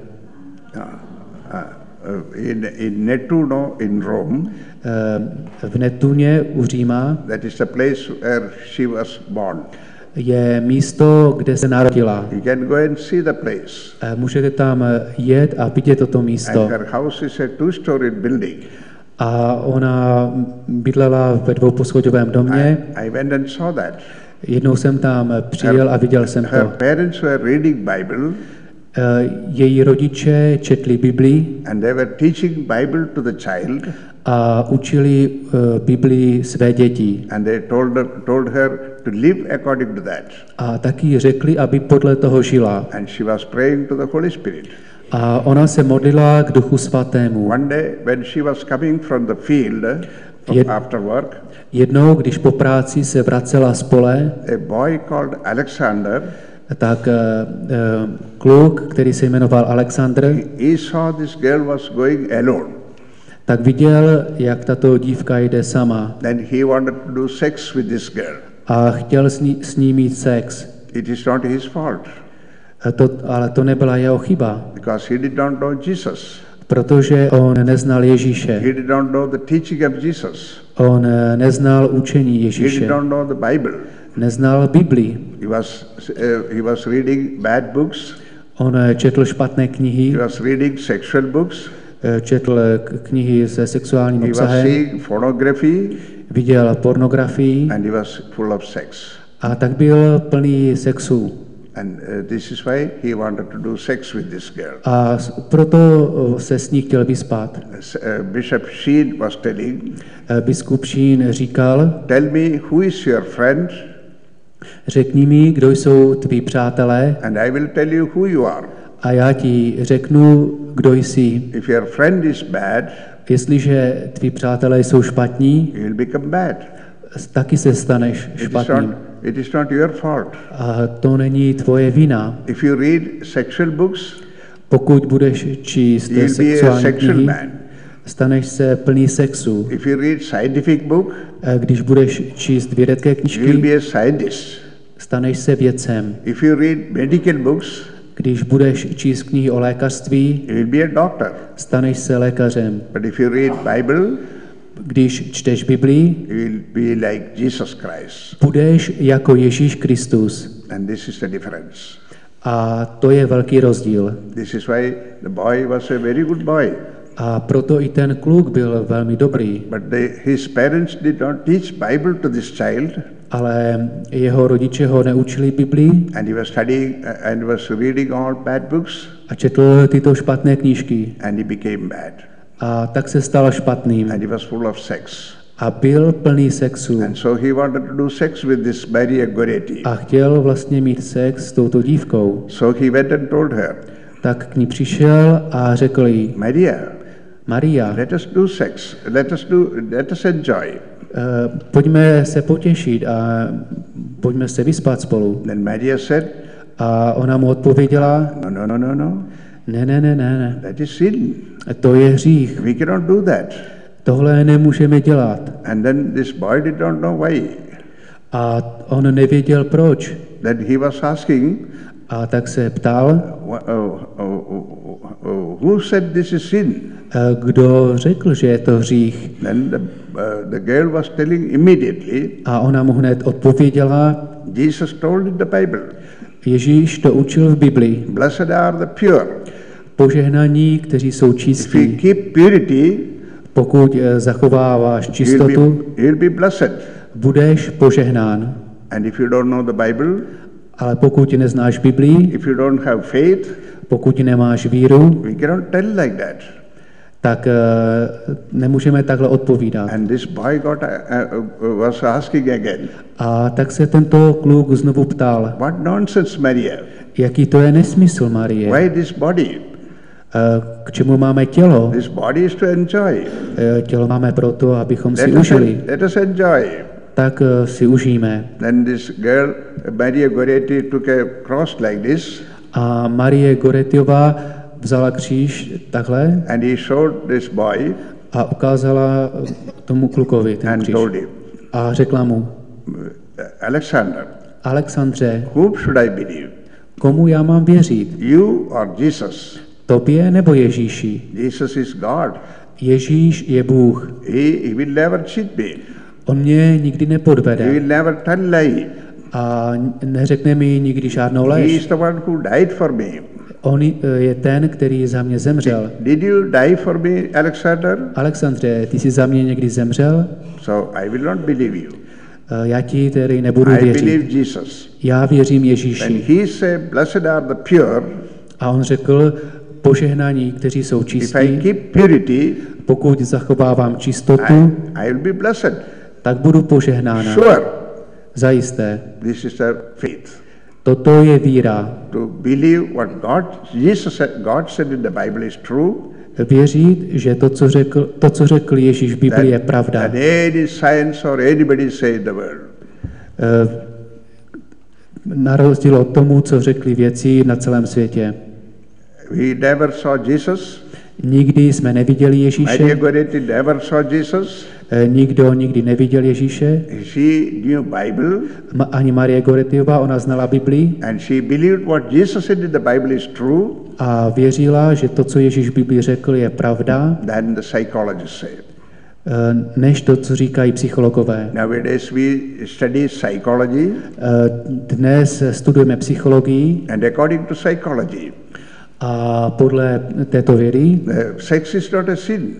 In Nettuno in Rome, V Netuně u Říma that is the place where she was born. je místo, kde se narodila. You can go and see the place. Můžete tam jet a vidět toto And místo. her house is a two-story building. A ona bydlela ve dvouposchodovém domě. I went and saw that. Jednou jsem tam přijel a viděl jsem Her to. parents were reading Bible Její rodiče četli Biblii and they were teaching Bible to the child a učili Biblii své děti. and they told her to live according to that. A taky řekli, aby podle toho žila. And she was praying to the Holy Spirit. A ona se modlila k Duchu Svatému. One day when she was coming from the field Yet- after work, Jednou, když po práci se vracela z pole, a boy called Alexander, tak kluk, který se jmenoval Alexandr, he saw this girl was going alone. tak viděl, jak tato dívka jde sama Then he wanted to do sex with this girl. a chtěl s ní mít sex. It is not his fault Ale to nebyla jeho chyba, because he did not know Jesus. protože on neznal Ježíše. He did not know the teaching of Jesus. On neznal učení He did Ježíše. not know the Bible. Neznal Biblii. He was reading bad books. On četl špatné He knihy, was reading sexual books. četl knihy se sexuálním He was obsahem, seeing pornography, viděl pornografii and he was full of sex. a tak byl plný sexu. And this is why he wanted to do sex with this girl. A proto se s ní chtěl vyspat. Bishop Sheen was telling, Biskup Sheen říkal, tell me who is your friend, řekni mi, kdo jsou tví přátelé and I will tell you who you are. a já ti řeknu, kdo jsi. If your friend is bad, Jestliže tví přátelé jsou špatní, you will become bad. taky se staneš špatným. It is not your fault. A to není tvoje vina. If you read sexual books, Pokud budeš číst you will be a sexuální sexual knihy, man. staneš se plný sexu. If you read scientific book, Když budeš číst vědecké you will knížky, be a scientist. staneš se vědcem. If you read medical books, Když budeš číst knihy o lékařství, you will be a doctor. staneš se lékařem. But if you read Bible, Když čteš Biblii, you will be like Jesus Christ. budeš jako Ježíš Kristus. And this is the difference. A to je velký rozdíl. This is why the boy was a very good boy. A proto i ten kluk byl velmi dobrý. But his parents did not teach Bible to this child, Ale jeho rodiče ho neučili Biblii and he was studying and was reading all bad books, a četl tyto špatné knížky. and he became bad. A tak se stal špatným. And he was full of sex. A byl plný sexu. And so he wanted to do sex with this Maria Goretti. A chtěl vlastně mít sex s touto dívkou. So he went and told her, Tak k ní přišel a řekl jí, Maria, let us do sex. Let us enjoy. Pojďme se potěšit a pojďme se vyspat spolu. Then Maria said, A ona mu odpověděla, no. ne, That is sin. to je hřích, We cannot do that. tohle nemůžeme dělat. And then this boy did not know why. A on nevěděl proč. Then he was asking, A tak se ptal, who said this is sin? kdo řekl, že je to hřích. Then the girl was telling immediately, A ona mu hned odpověděla, Jesus told in the Bible, Ježíš to učil v Biblii. blessed are the pure. Požehnaní, kteří jsou If you čistí. keep purity, Pokud zachováváš čistotu, you'll be blessed. budeš požehnán. And if you don't know the Bible, Ale pokud neznáš Biblii, if you don't have faith, pokud nemáš víru, we cannot tell like that. tak nemůžeme takhle odpovídat. And this boy was asking again, A tak se tento kluk znovu ptal, what nonsense, Maria? jaký to je nesmysl, Marie. Why this body? K čemu máme tělo? This body is to enjoy. Tělo máme proto, abychom si užili. Let us enjoy. Tak si užijeme. Then this girl, Maria Goretti, took a cross like this, A Marie Goretiová vzala kříž takhle and he showed this boy a ukázala tomu klukovi ten and kříž. told him, A řekla mu, Alexander, Alexandře, whom should I believe? Komu já mám věřit? You or Jesus? Tobě nebo Ježíši? Jesus is God. Ježíš je Bůh. He will never cheat me. On mě nikdy He nepodvede will never tell lie. a neřekne mi nikdy žádnou He lež. is the one who died for me. On je ten, který za mě zemřel. Did you die for me, Alexander? Alexandře, ty jsi za mě někdy zemřel? So I will not believe you. Já ti tedy nebudu I věřit. believe Jesus. Já věřím When Ježíši. he said, blessed are the pure, A on řekl, požehnaní, kteří jsou if I čistí, keep purity, pokud zachovávám čistotu, I will be blessed. tak budu požehnána. Sure. Zajisté. This is the faith. Toto je víra. To believe what God said in the Bible is true. Věřit, že to, co řekl Ježíš v Biblii, je pravda. That any science or anybody say in the world. Na rozdíl od tomu, co řekli vědci na celém světě. We never saw Jesus. Nikdy jsme neviděli Maria Ježíše. Goretti never saw Jesus. Nikdo nikdy neviděl Ježíše. She knew Bible Ani Marie Gorettiová, ona znala Biblii and she believed what Jesus said in the Bible is true a věřila, že to, co Ježíš v Biblii řekl, je pravda, than the psychologists say. než to, co říkají psychologové. Nowadays we study psychology Dnes studujeme psychologii and according to psychology, a podle této vědy sex is not a sin.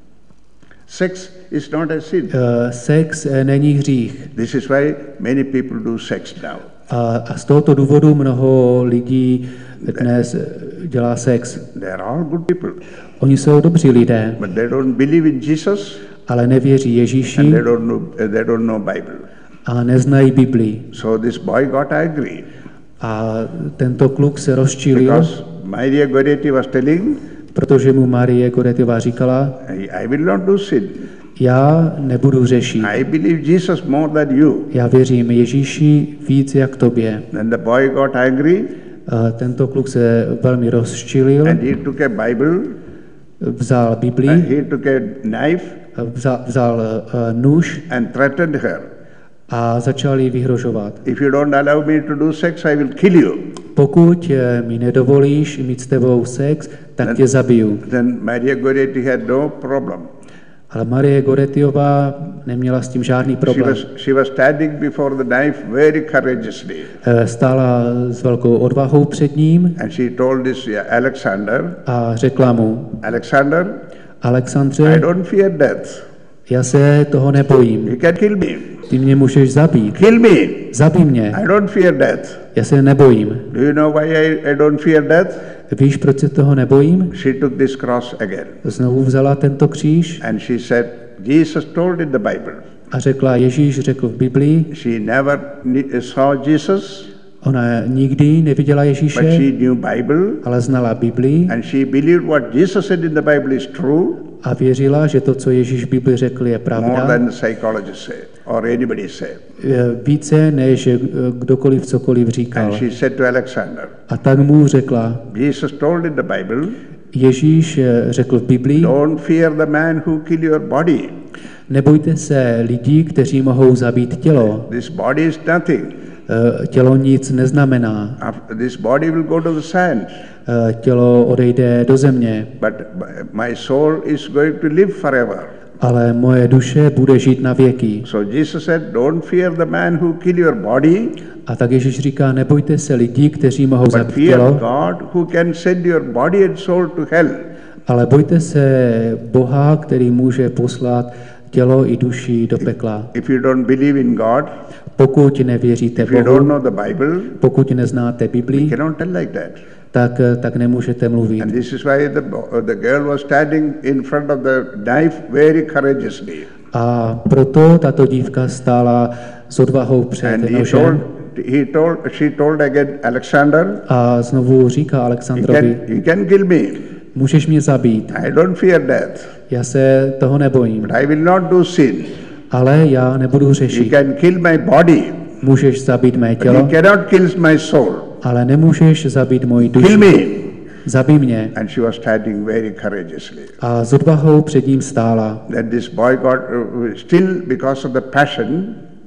Sex is not a sin. sex není hřích. This is why many people do sex now. A z tohoto důvodu mnoho lidí dnes dělá sex. They are all good people, Oni jsou dobří lidé, but they don't believe in Jesus ale nevěří and Ježíši they don't know Bible. a neznají Biblii. So this boy got angry A tento kluk se rozčílil, because Maria Goretti was telling, protože mu Marie Gorettiová říkala, I will not do sin. já nebudu řešit. I believe Jesus more than you. Já věřím Ježíši víc jak tobě. Then the boy got angry A tento kluk se velmi rozčílil, and he took a Bible, vzal and Biblii, he took a knife vzal nůž and threatened her. a začal jí vyhrožovat. If you don't allow me to do sex, I will kill you. Pokud mi nedovolíš mít s tebou sex, tak tě zabiju. Then Maria Goretti had no problem. Ale Marie Gorettiová neměla s tím žádný problém. She was standing before the knife very courageously. Stála s velkou odvahou před ním And she told this Alexander, a řekla mu, Alexander, I Alexandře, don't fear death. já se toho nebojím. You can kill me. Ty mě můžeš zabít. Kill me. Zabij mě. I don't fear death. Já se nebojím. Do you know why I don't fear death? Víš, proč se toho nebojím? She took this cross again. Znovu vzala tento kříž And she said, Jesus told in the Bible. a řekla, Ježíš řekl v Biblii, She never saw Jesus, ona nikdy neviděla but Ježíše, she knew Bible. ale znala Biblii And she believed what Jesus said in the Bible is true a věřila, že to, co Ježíš v Biblii řekl, je more pravda. than the psychologists say or anybody say. Více, než kdokoliv cokoliv And říkal. she said to Alexander, A tak mu řekla, Jesus told in the Bible, Ježíš řekl v Biblii, don't fear the man who kill your body. nebojte se lidí, kteří mohou zabít tělo. This body is nothing. Tělo nic neznamená. This body will go to the sand. Tělo odejde do země, But my soul is going to live forever. ale moje duše bude žít na věky. So Jesus said, don't fear the man who kill your body, A tak Ježíš říká, nebojte se lidí, kteří mohou but zabít fear tělo, God who can send your body and soul to hell. ale bojte se Boha, který může poslat tělo i duši do pekla. If you don't believe in God, Pokud nevěříte if you don't Bohu, know the Bible, pokud neznáte you Biblii, cannot tell like that. tak nemůžete mluvit. And this is why the girl was standing in front of the knife very courageously. A proto tato dívka stála s odvahou před And nožem she told again, Alexander, a znovu říká Alexandrovi, you can kill me. můžeš mě zabít, I don't fear death, já se toho nebojím, but I will not do sin. ale já nebudu You řešit. can kill my body, Můžeš zabít mé but you tělo, cannot kill my soul. ale nemůžeš zabít moji Kill duši. me. zabij mě. And she was standing very courageously. A s odvahou před ním stála. Then this boy got, still because of the passion,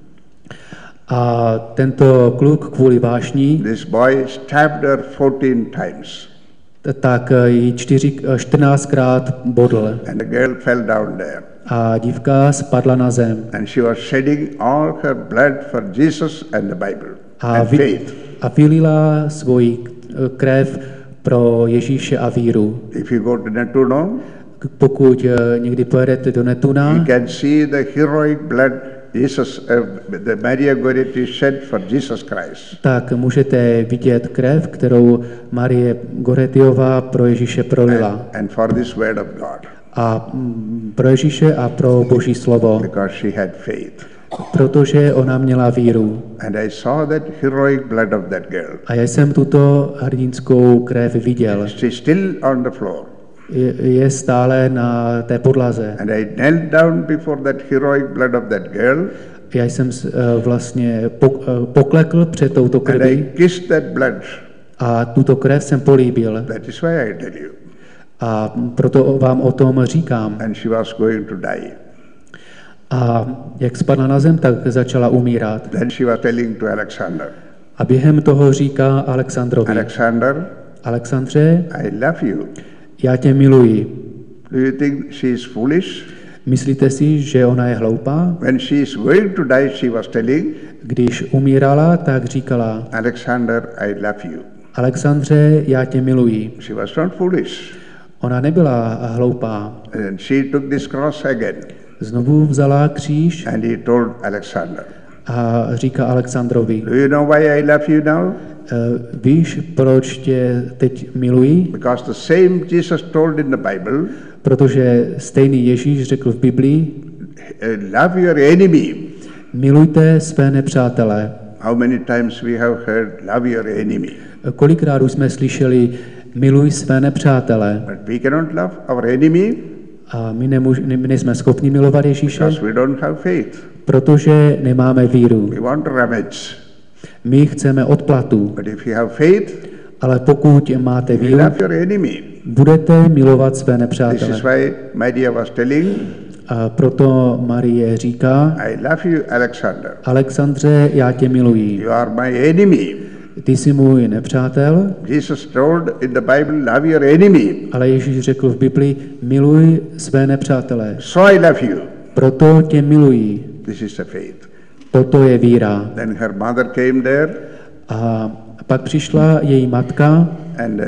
A tento kluk kvůli vášní, this boy stabbed her 14 times. tak ji 14krát bodl. And the girl fell down there. A dívka spadla na zem. And she was shedding all her blood for Jesus and the Bible and faith. A vylila svoji krev pro Ježíše a víru. If you go to Nettuno, Pokud někdy pojedete do Netuna, you can see the heroic blood Jesus, the Maria Goretti shed for Jesus Christ. tak můžete vidět krev, kterou Marie Goretiová pro Ježíše prolila. And for this word of God, A pro Ježíše a pro Boží slovo, because she had faith. protože ona měla víru. And I saw that heroic blood of that girl. A já jsem tuto hrdinskou krev viděl. She's still on the floor. Je stále na té podlaze. And I knelt down before that heroic blood of that girl. Já jsem vlastně poklekl před touto And I krví kissed that blood. a tuto krev jsem políbil. That is why I tell you. A proto vám o tom říkám. And she was going to die. A jak spadla na zem, tak začala umírat. Then she was telling to Alexander, A během toho říká Alexandrovi: Alexander, Alexandře, I love you. já tě miluji. Do you think she is foolish? Myslíte si, že ona je hloupá? When she is going to die, she was telling, Když umírala, tak říkala: Alexander, I love you. Alexandře, já tě miluji. She was not foolish. Ona nebyla hloupá. And she took this cross again. Znovu vzala kříž And he told Alexander, a říká Alexandrovi: do you know why I love you now? Víš, proč tě teď miluji? Because the same Jesus told in the Bible, Protože stejný Ježíš řekl v Biblii: love your enemy. milujte své nepřátele. How many times we have heard, love your enemy. Kolikrát už jsme slyšeli: miluj své nepřátele. But we cannot love our enemy A my nejsme schopni milovat Ježíše, because we don't have faith. protože nemáme víru. We want revenge. My chceme odplatu, But if you have faith, ale pokud máte you víru, love your enemy. budete milovat své This nepřátele. is why Maria was telling, A proto Marie říká: I love you, Alexander. Alexandře, já tě miluji. You are my enemy. Ty jsi můj nepřátel, Jesus told in the Bible, love your enemy. ale Ježíš řekl v Biblii: miluj své nepřátele. So I love you. Proto tě miluji. This is the faith. Toto je víra. Then her mother came there, A pak přišla její matka and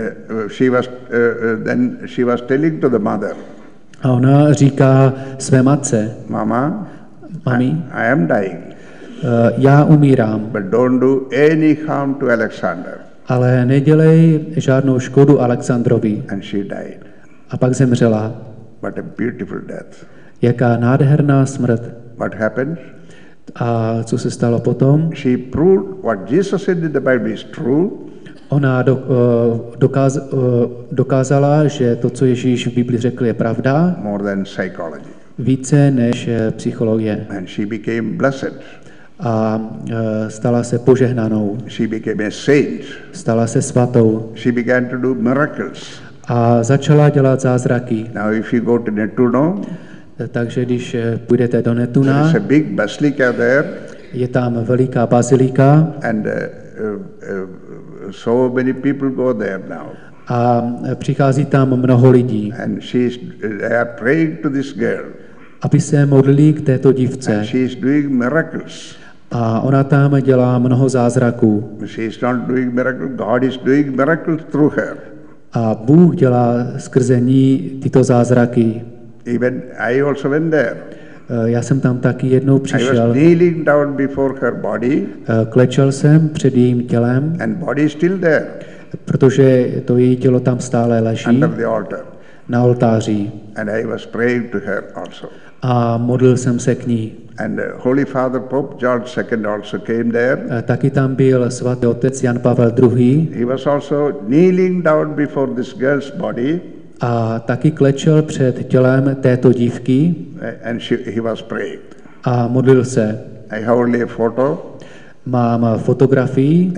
then she was telling to the mother, a ona říká své matce: Mama, mami, I am dying, já umírám, but don't do any harm to Alexander. ale nedělej žádnou škodu Alexandrovi. And she died. A pak zemřela. What a beautiful death. Jaká nádherná smrt. What happened? A co se stalo potom? She proved what Jesus said in the Bible is true. Ona dokázala, že to, co Ježíš v Bibli řekl, je pravda, More than psychology. více než psychologie. And she became blessed. A stala se požehnanou, She became a saint. stala se svatou She began to do miracles. a začala dělat zázraky. Now if you go to Nettuno, Takže když půjdete do there Netuna, is a big basilica there, je tam veliká bazilika and so many people go there now. a přichází tam mnoho lidí, And they are praying to this girl. aby se modlili k této dívce. And she is doing miracles. A ona tam dělá mnoho zázraků. She is not doing miracles, God is doing miracles through her. A Bůh dělá skrze ní tyto zázraky. Even I also went there. Já jsem tam taky jednou I was přišel, kneeling down before her body, klečel jsem před jejím tělem, and body is still there protože to její tělo tam stále leží under the altar. na oltáři. And I was praying to her also. A modlil jsem se k ní. And Holy Father Pope George II also came there. Taky tam byl svatý otec Jan Pavel II. He was also kneeling down before this girl's body, A taky klečel před tělem této dívky and he was praying. a modlil se. I have only a photo. Mám fotografii,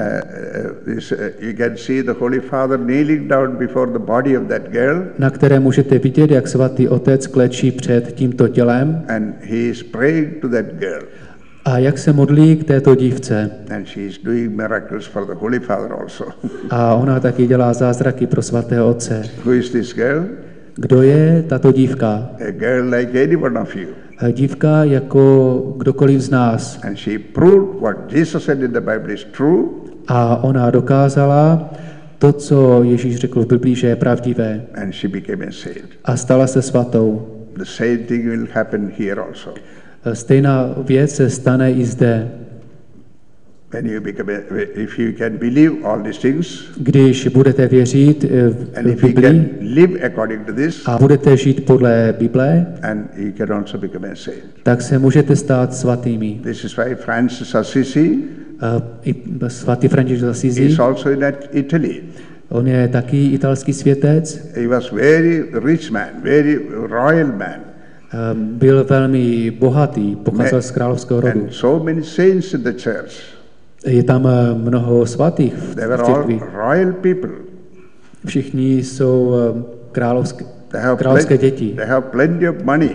You can see the Holy Father kneeling down before the body of that girl, na které můžete vidět, jak svatý otec klečí před tímto tělem and he is praying to that girl, a jak se modlí k této dívce. and she is doing miracles for the Holy Father also. A ona taky dělá zázraky pro svatého otce. Who is this girl? Kdo je tato dívka? A girl like any one of you. Dívka jako kdokoliv z nás. And she proved what Jesus said in the Bible is true, A ona dokázala to, co Ježíš řekl v Biblii, že je pravdivé. and she became a saint. A stala se svatou. The same thing will happen here also. Stejná věc se stane i zde. When you if you can believe all these things, Když budete věřit and v if you Biblii can live according to this, a budete žít podle Bible, and you can also become a saint. tak se můžete stát svatými. This is why Francis Assisi I svatý František z Assisi, is also in Italy. on je taky italský světec, He was very rich man, very royal man, byl velmi bohatý, pocházel z královského rodu. and so many saints in the church. Je tam mnoho svatých They v were all církvi. royal people. Všichni jsou královské They děti. They have plenty of money,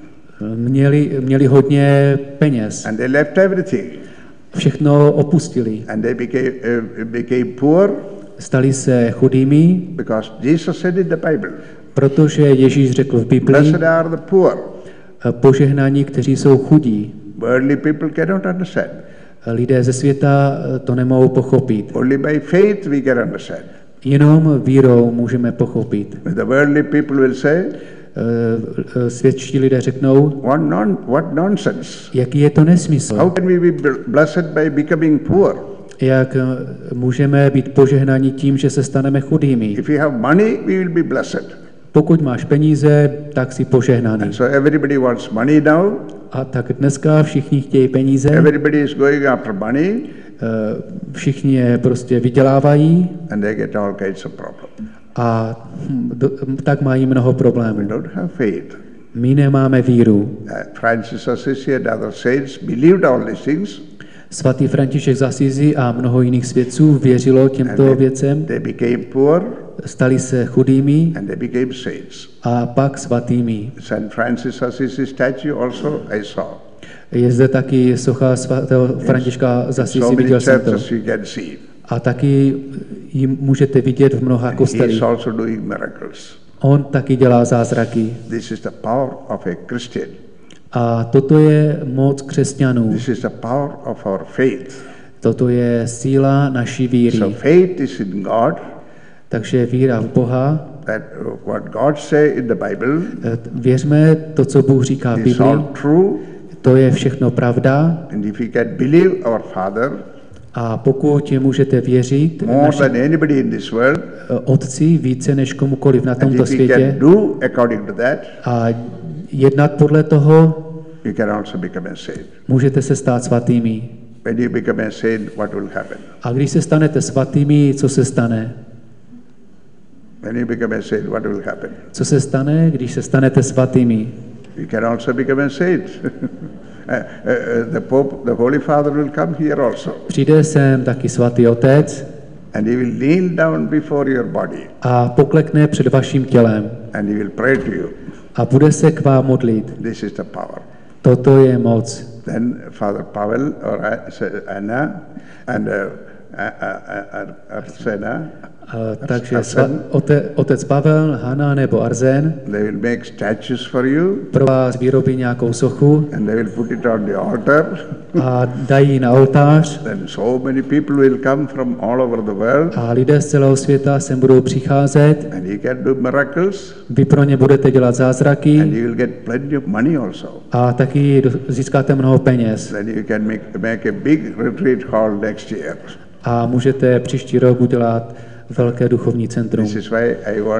Měli hodně peněz. and they left everything, Všechno opustili. and they became poor Stali se chudými, because Jesus said in the Bible, protože Ježíš řekl v Biblii, "Blessed are the poor." požehnaní, kteří jsou chudí. Worldly people cannot understand. Lidé ze světa to nemohou pochopit. Only by faith we can understand. Jenom vírou můžeme pochopit. The worldly people will say, Světští lidé řeknou, what nonsense. jaký je to nesmysl. How can we be blessed by becoming poor? Jak můžeme být požehnáni tím, že se staneme chudými. If you have money, we will be blessed. Pokud máš peníze, tak jsi požehnaný. And so everybody wants money now. A tak dneska všichni chtějí peníze, Everybody is going after money, všichni je prostě vydělávají and they get all kinds of problems. a tak mají mnoho We problémů. don't have faith. My nemáme víru. Francis Assisi and other saints believed all these things, Svatý František z Assisi a mnoho jiných svědců věřilo těmto věcem, they became poor, stali se chudými and they became saints. a pak svatými. St. Francis Assisi statue also I saw. Je zde taky socha svatého Františka z So Assisi, many viděl jsem to. churches you can see. A taky ji můžete vidět v mnoha He is kostelích. also doing miracles. On taky dělá zázraky. This is the power of a Christian. A toto je moc křesťanů. This is the power of our faith. Toto je síla naší víry. So faith is in God, Takže víra v Boha, that what God say in the Bible věřme to, co Bůh říká v is Biblii, all true, to je všechno pravda. and if you can believe our Father A pokud můžete věřit more than anybody in this world, Otci více než komukoliv na and tomto if you can světě do according to that, a jednat podle toho, you can also become a saint. můžete se stát svatými. When you become a saint, what will happen? A když se stanete svatými, co se stane? When you become a saint, what will happen? Co se stane, když se stanete svatými? You can also become a saint. The Pope, the Holy Father will come here also, Přijde sem taky svatý otec and he will kneel down before your body, a poklekne před vaším tělem and he will pray to you. a bude se k vám modlit. This is the power. Toto je moc. Then Father Pavel or Anna and Arsena, Takže Arsen, otec Pavel, Hana nebo Arzen they will make statues for you, pro vás vyrobí nějakou sochu and they will put it on the altar. a dají na oltář Then so many people will come from all over the world, a lidé z celého světa sem budou přicházet. and you can do miracles, Vy pro ně budete dělat and zázraky you will get plenty of money also. a taky získáte mnoho peněz. Then you can make a big retreat hall next year. A můžete příští rok udělat velké duchovní centrum. This is why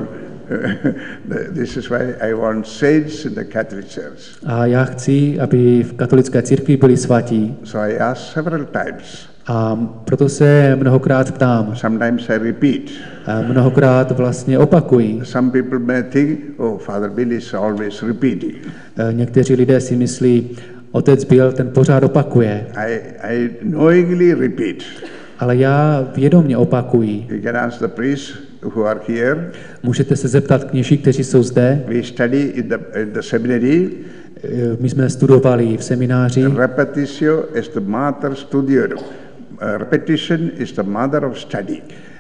I want saints in the Catholic Church. A já chci, aby v katolické církvi byli svatí. So I asked several times. A proto se mnohokrát ptám. Sometimes I repeat. A mnohokrát vlastně opakuji. Some people may think, oh, Father Bill is always repeating. Někteří lidé si myslí, Otec Bill, ten pořád opakuje, I knowingly repeat. ale já vědomě opakuji. You can ask the priests who are here. Můžete se zeptat kněží, kteří jsou zde. We study in the seminary. My jsme studovali v semináři, Repetitio est the mater studiorum. Repetition is the mother of study.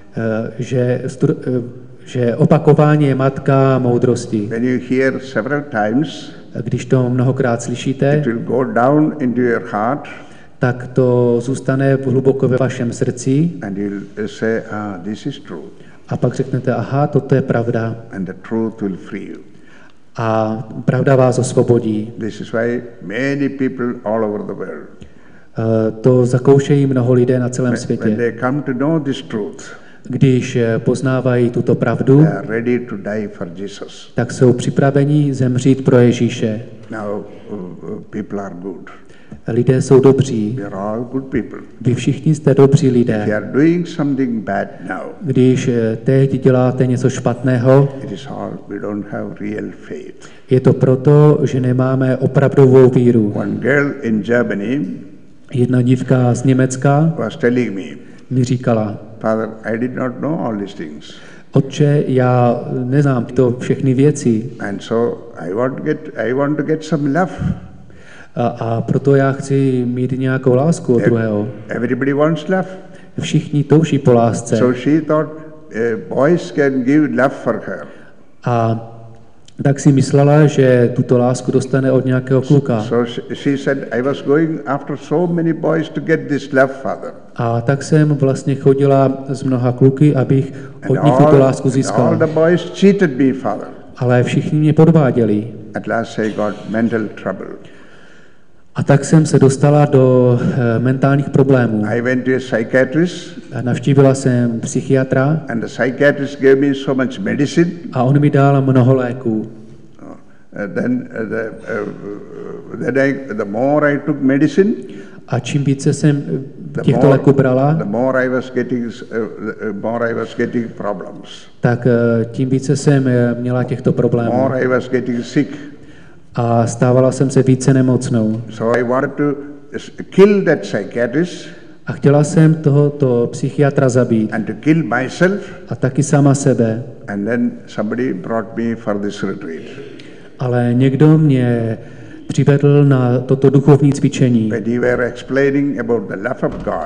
že opakování je matka moudrosti. When you hear several times, Když to mnohokrát slyšíte, it will go down into your heart, tak to zůstane hluboko ve vašem srdci and you'll say, this is true. a pak řeknete, aha, toto je pravda. And the truth will free you. A pravda vás osvobodí. This is why many people all over the world, To zakoušejí mnoho lidé na celém when světě. they come to know this truth, Když poznávají tuto pravdu, they are ready to die for Jesus. tak jsou připraveni zemřít pro Ježíše. Now, people are good. Lidé jsou dobří. We are all good people. Vy všichni jste dobří If you lidé. are doing something bad now, Když teď děláte něco špatného, it is all we don't have real faith. je to proto, že nemáme opravdovou víru. One girl in Germany Jedna dívka z Německa was telling me, mi říkala, Father, I did not know all these things. Otče, já neznám tyto všechny věci And so I want to get some love. a proto já chci mít nějakou lásku od druhého. Everybody wants love. Všichni touží po lásce. So she thought boys can give love for her. A tak si myslela, že tuto lásku dostane od nějakého kluka. So she said, I was going after so many boys to get this love, Father. A tak jsem vlastně chodila s mnoha kluky, abych And od nich tuto lásku all získala. the boys cheated me, Father. Ale všichni mě podváděli. At last I got mental trouble. A tak jsem se dostala do mentálních problémů. I went to a psychiatrist, A navštívila jsem psychiatra and the psychiatrist gave me so much medicine. a on mi dal mnoho léků. The more I took medicine, A čím více jsem těchto léků brala, the more I was getting problems. tak tím více jsem měla těchto problémů. More I was getting sick. A stávala jsem se více nemocnou. So I wanted to kill that psychiatrist A chtěla jsem tohoto psychiatra zabít. and to kill myself. A taky sama sebe. And then somebody brought me for this retreat. Ale někdo mě přivedl na toto duchovní cvičení. When you were explaining about the love of God,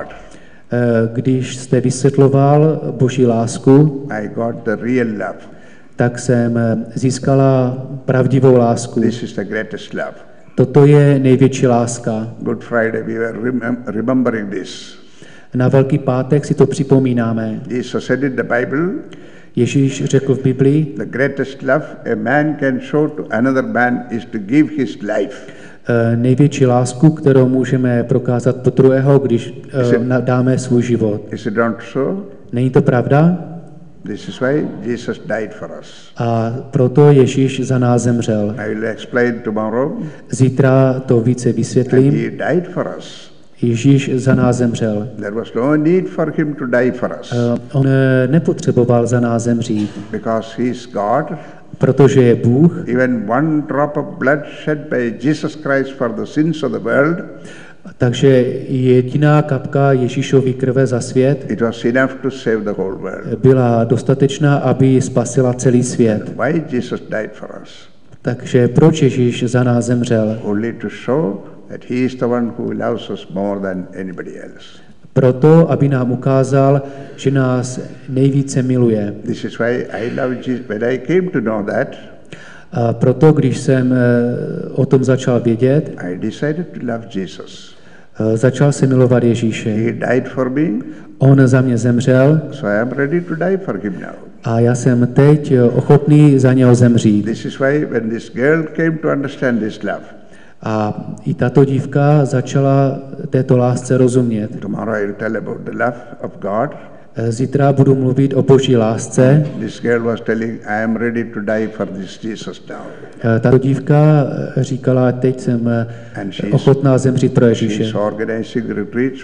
Když jste vysvětloval Boží lásku, I got the real love. tak jsem získala pravdivou lásku. This is the greatest love. Toto je největší láska. Good Friday, we were remembering this. Na Velký pátek si to připomínáme. Jesus said in the Bible, Ježíš řekl v Biblii, the greatest love a man can show to another man is to give his life. Největší lásku, kterou můžeme prokázat pro druhého, když dáme svůj život. Is it not so? Není to pravda? This is why Jesus died for us. A proto Ježíš za nás zemřel. I will explain tomorrow. Zítra to více And vysvětlím. he died for us. Ježíš za nás zemřel. There was no need for him to die for us. On nepotřeboval za nás zemřít, Because he is God. protože je Bůh. Even one drop of blood shed by Jesus Christ for the sins of the world, Takže jediná kapka Ježíšovy krve za svět it was enough to save the whole world. byla dostatečná, aby spasila celý svět. Why Jesus died for us? Takže proč Ježíš za nás zemřel? Only to show that he is the one who loves us more than anybody else. Proto, aby nám ukázal, že nás nejvíce miluje. This is why I love Jesus. When I came to know that, A proto, když jsem o tom začal vědět, I decided to love Jesus. začal jsem milovat Ježíše. He died for me, On za mě zemřel so I am ready to die for him now. a já jsem teď ochotný za něho zemřít. This is why when this girl came to understand this love, A i tato dívka začala této lásce rozumět. tomorrow I will tell about the love of God. Zítra budu mluvit o Boží lásce. This girl was telling, I am ready to die for this Jesus now. Tato dívka říkala, teď jsem ochotná zemřít pro She Ježíše. is organizing retreats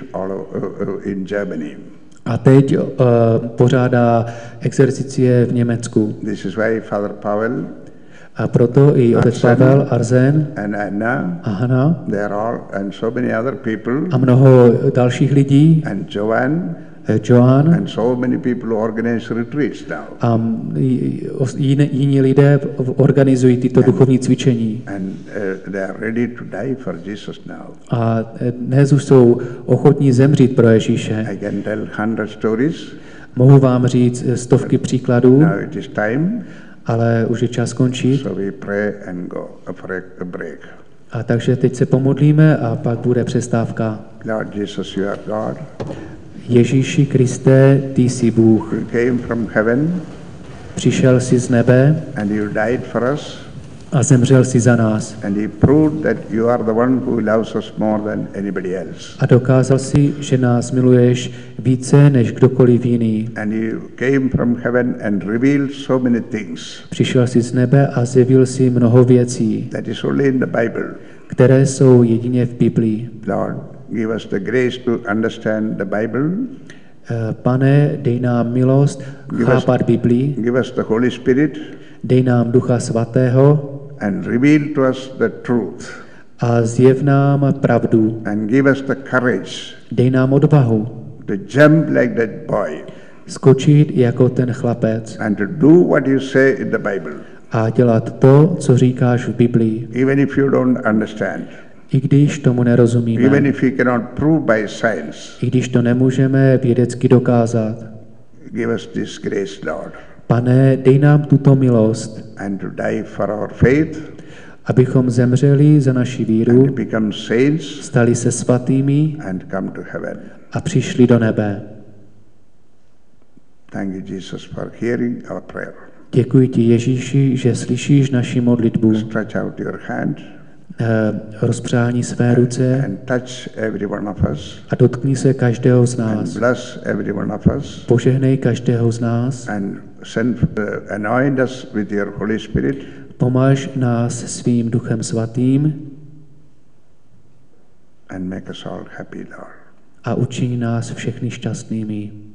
in Germany. A teď pořádá exercicie v Německu. This is why Father Pavel A proto i otec Arsen. Pavel, Arzen and Anna, a Hana they are all, and so many other people, a mnoho dalších lidí, and Joanne, Joan and so many people who organize retreats now. a jiní lidé organizují tyto duchovní cvičení. And they are ready to die for Jesus now. A dnes už jsou ochotní zemřít pro Ježíše. I can tell 100 stories. Mohu vám říct stovky příkladů, Now it is time, ale už je čas končit. so we pray and go for a break. A takže teď se pomodlíme a pak bude přestávka. Lord Jesus, you are God. Ježíši Kriste, ty jsi Bůh. You came from heaven Přišel jsi z nebe and you died for us. a zemřel jsi za nás. And he proved that you are the one who loves us more than anybody else. A dokázal si, že nás miluješ více než kdokoliv jiný. And you came from heaven and revealed so many things Přišel jsi z nebe a zjevil si mnoho věcí, that is only in the Bible. které jsou jedině v Biblii. Lord, give us the grace to understand the Bible. Pane, dej nám milost chápat Biblii, Give us the Holy Spirit dej nám Ducha Svatého and reveal to us the truth. a zjev nám pravdu. And give us the courage Dej nám odvahu to jump like that boy skočit jako ten chlapec and to do what you say in the Bible, a dělat to, co říkáš v Biblii, even if you don't understand, i když tomu even nerozumíme, if you cannot prove by science. i když to nemůžeme vědecky dokázat. Give us this grace, Lord, Pane, dej nám tuto milost, and to die for our faith abychom zemřeli za naši and víru, become saints stali se svatými and come to heaven. a přišli do nebe. Thank you, Jesus, for hearing our prayer. Děkuji ti, Ježíši, že slyšíš naši modlitbu. Stretch out your hand Rozpřáhni své ruce and touch every one of us a dotkni se každého z and nás. bless every one of us Požehnej každého z nás, and anoint us with your Holy Spirit pomaž nás svým Duchem Svatým and make us all happy, Lord. a učiň nás všechny šťastnými.